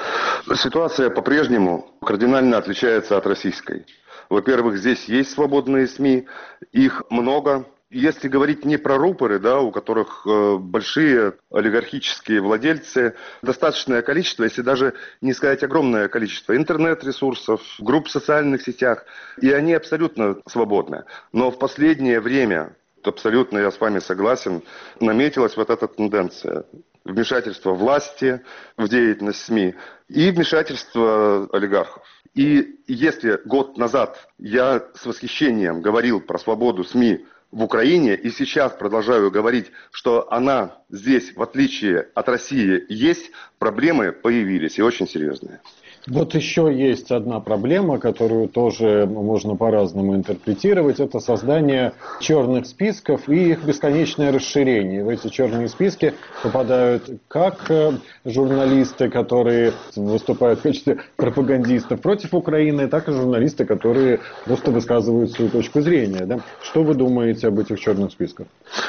N: Ситуация по-прежнему кардинально отличается от российской. Во-первых, здесь есть свободные СМИ, их много. Если говорить не про рупоры, да, у которых э, большие олигархические владельцы, достаточное количество, если даже не сказать огромное количество интернет-ресурсов, групп в социальных сетях, и они абсолютно свободны. Но в последнее время, абсолютно я с вами согласен, наметилась вот эта тенденция. Вмешательство власти в деятельность СМИ и вмешательство олигархов. И если год назад я с восхищением говорил про свободу СМИ в Украине, и сейчас продолжаю говорить, что она здесь, в отличие от России, есть, проблемы появились, и очень серьезные.
O: Вот еще есть одна проблема, которую тоже можно по-разному интерпретировать. Это создание черных списков и их бесконечное расширение. В эти черные списки попадают как журналисты, которые выступают в качестве пропагандистов против Украины, так и журналисты, которые просто высказывают свою точку зрения. Да? Что вы думаете об этих черных списках?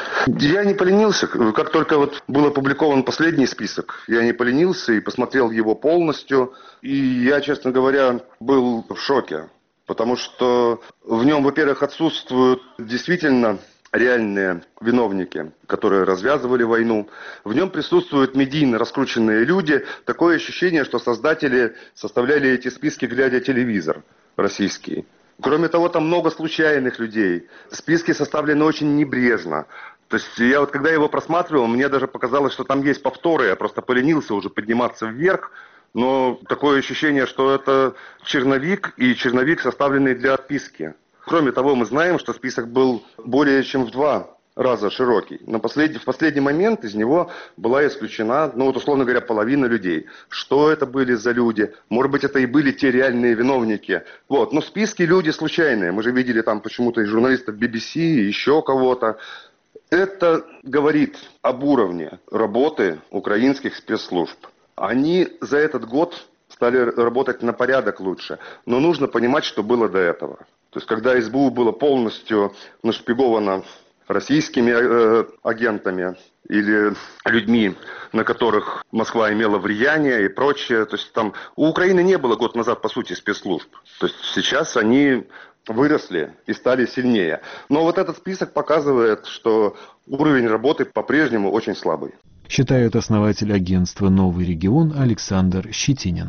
N: Я не поленился. Как только вот был опубликован последний список, я не поленился и посмотрел его полностью. И я, честно говоря, был в шоке. Потому что в нем, во-первых, отсутствуют действительно реальные виновники, которые развязывали войну. В нем присутствуют медийно раскрученные люди. Такое ощущение, что создатели составляли эти списки, глядя телевизор российский. Кроме того, там много случайных людей. Списки составлены очень небрежно. То есть я вот когда его просматривал, мне даже показалось, что там есть повторы. Я просто поленился уже подниматься вверх. Но такое ощущение, что это черновик, и черновик, составленный для отписки. Кроме того, мы знаем, что список был более чем в два раза широкий. На послед... В последний момент из него была исключена, ну вот условно говоря, половина людей. Что это были за люди? Может быть, это и были те реальные виновники. Вот. Но списки люди случайные. Мы же видели там почему-то и журналистов би би си, и еще кого-то. Это говорит об уровне работы украинских спецслужб. Они за этот год стали работать на порядок лучше. Но нужно понимать, что было до этого. То есть, когда эс бэ у было полностью нашпиговано российскими э, агентами или людьми, на которых Москва имела влияние и прочее, то есть там у Украины не было год назад, по сути, спецслужб. То есть сейчас они выросли и стали сильнее. Но вот этот список показывает, что уровень работы по-прежнему очень слабый.
A: Считает основатель агентства «Новый регион» Александр Щетинин.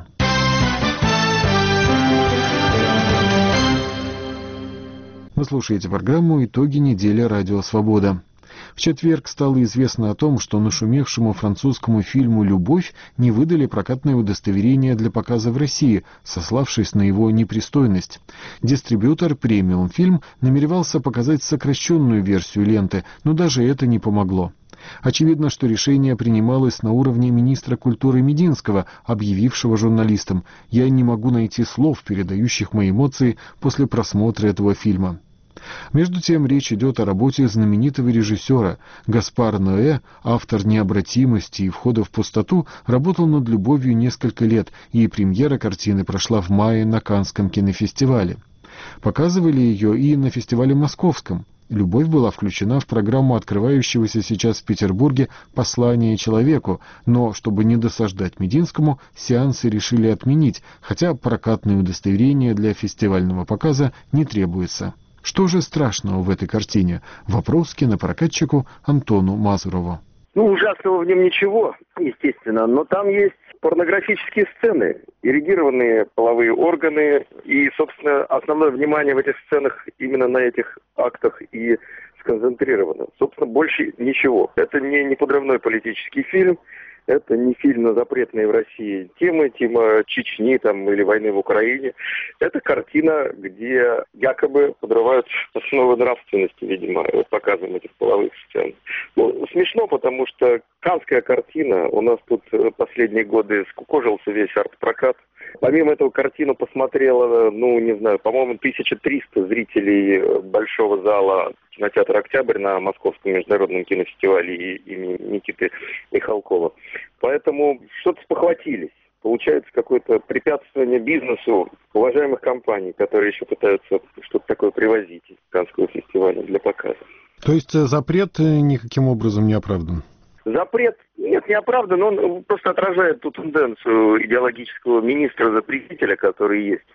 A: Вы слушаете программу «Итоги недели. Радио Свобода». В четверг стало известно о том, что нашумевшему французскому фильму «Любовь» не выдали прокатное удостоверение для показа в России, сославшись на его непристойность. Дистрибьютор «Премиум Фильм» намеревался показать сокращенную версию ленты, но даже это не помогло. Очевидно, что решение принималось на уровне министра культуры Мединского, объявившего журналистам: «Я не могу найти слов, передающих мои эмоции после просмотра этого фильма». Между тем, речь идет о работе знаменитого режиссера. Гаспар Ноэ, автор «Необратимости» и «Входа в пустоту», работал над «Любовью» несколько лет, и премьера картины прошла в мае на Каннском кинофестивале. Показывали ее и на фестивале московском. «Любовь» была включена в программу открывающегося сейчас в Петербурге «Послание человеку», но, чтобы не досаждать Мединскому, сеансы решили отменить, хотя прокатное удостоверение для фестивального показа не требуется. Что же страшного в этой картине? Вопрос кинопрокатчику Антону Мазурову.
P: Ну, ужасного в нем ничего, естественно, но там есть порнографические сцены, эрегированные половые органы, и, собственно, основное внимание в этих сценах именно на этих актах и сконцентрировано. Собственно, больше ничего. Это не неподрывной политический фильм, это не фильм на запретные в России темы, тема Чечни там, или войны в Украине. Это картина, где якобы подрывают основы нравственности, видимо, показом этих половых сцен. Ну, смешно, потому что каннская картина, у нас тут последние годы скукожился весь арт-прокат. Помимо этого, картину посмотрело, ну, не знаю, по-моему, тысяча триста зрителей большого зала кинотеатра «Октябрь» на Московском международном кинофестивале имени Никиты Михалкова. Поэтому что-то спохватились. Получается какое-то препятствование бизнесу уважаемых компаний, которые еще пытаются что-то такое привозить из Каннского фестиваля для показа.
H: То есть запрет никаким образом не оправдан?
P: Запрет, нет, не оправдан, он просто отражает ту тенденцию идеологического министра-запретителя, который есть,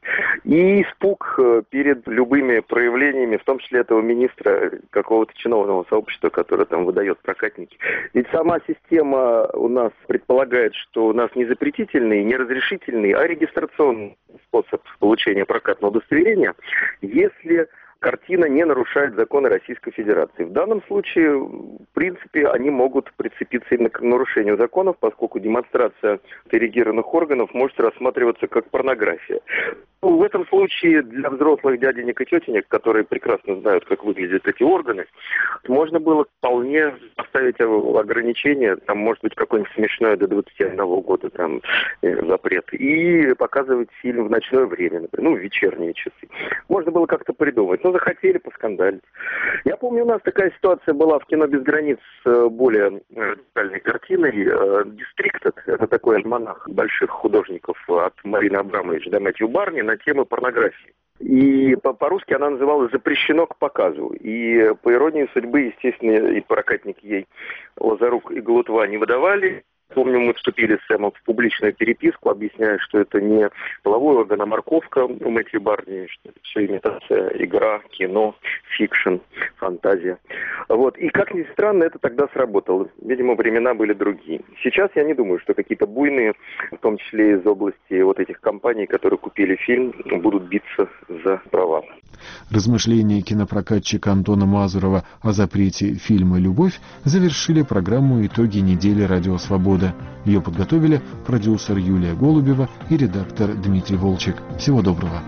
P: и испуг перед любыми проявлениями, в том числе этого министра какого-то чиновного сообщества, которое там выдает прокатники. Ведь сама система у нас предполагает, что у нас не запретительный, не разрешительный, а регистрационный способ получения прокатного удостоверения, если картина не нарушает законы Российской Федерации. В данном случае, в принципе, они могут прицепиться именно к нарушению законов, поскольку демонстрация эрегированных органов может рассматриваться как порнография. Ну, в этом случае для взрослых дяденек и тетенек, которые прекрасно знают, как выглядят эти органы, можно было вполне поставить ограничение, там, может быть, какое-нибудь смешное до двадцати одного года там, запрет, и показывать фильм в ночное время, например, ну, в вечерние часы. Можно было как-то придумать. Ну, захотели поскандалить. Я помню, у нас такая ситуация была в «Кино без границ» с более детальной картиной. «Districted» — это такой альманах больших художников от Марины Абрамович до Мэтью Барни на темы порнографии. И по-русски она называлась «Запрещено к показу». И по иронии судьбы, естественно, и прокатники ей Лазарук и Галутва не выдавали. Помню, мы вступили с Сэмом в публичную переписку, объясняя, что это не половой орган, а морковка у Мэтью Барни, что это все имитация, игра, кино, фикшн, фантазия. Вот. И, как ни странно, это тогда сработало. Видимо, времена были другие. Сейчас я не думаю, что какие-то буйные, в том числе из области вот этих компаний, которые купили фильм, будут биться за права.
A: Размышления кинопрокатчика Антона Мазурова о запрете фильма «Любовь» завершили программу «Итоги недели Радио Свобода». Ее подготовили продюсер Юлия Голубева и редактор Дмитрий Волчек. Всего доброго.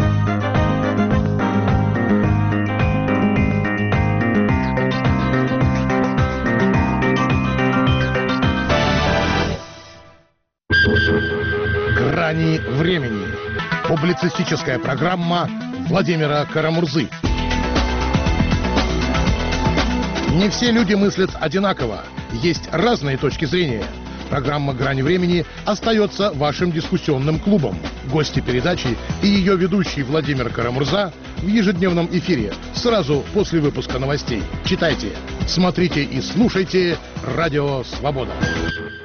Q: «Грани времени». Публицистическая программа Владимира Карамурзы. Не все люди мыслят одинаково. Есть разные точки зрения. Программа «Грани времени» остается вашим дискуссионным клубом. Гости передачи и ее ведущий Владимир Карамурза в ежедневном эфире сразу после выпуска новостей. Читайте, смотрите и слушайте «Радио Свобода».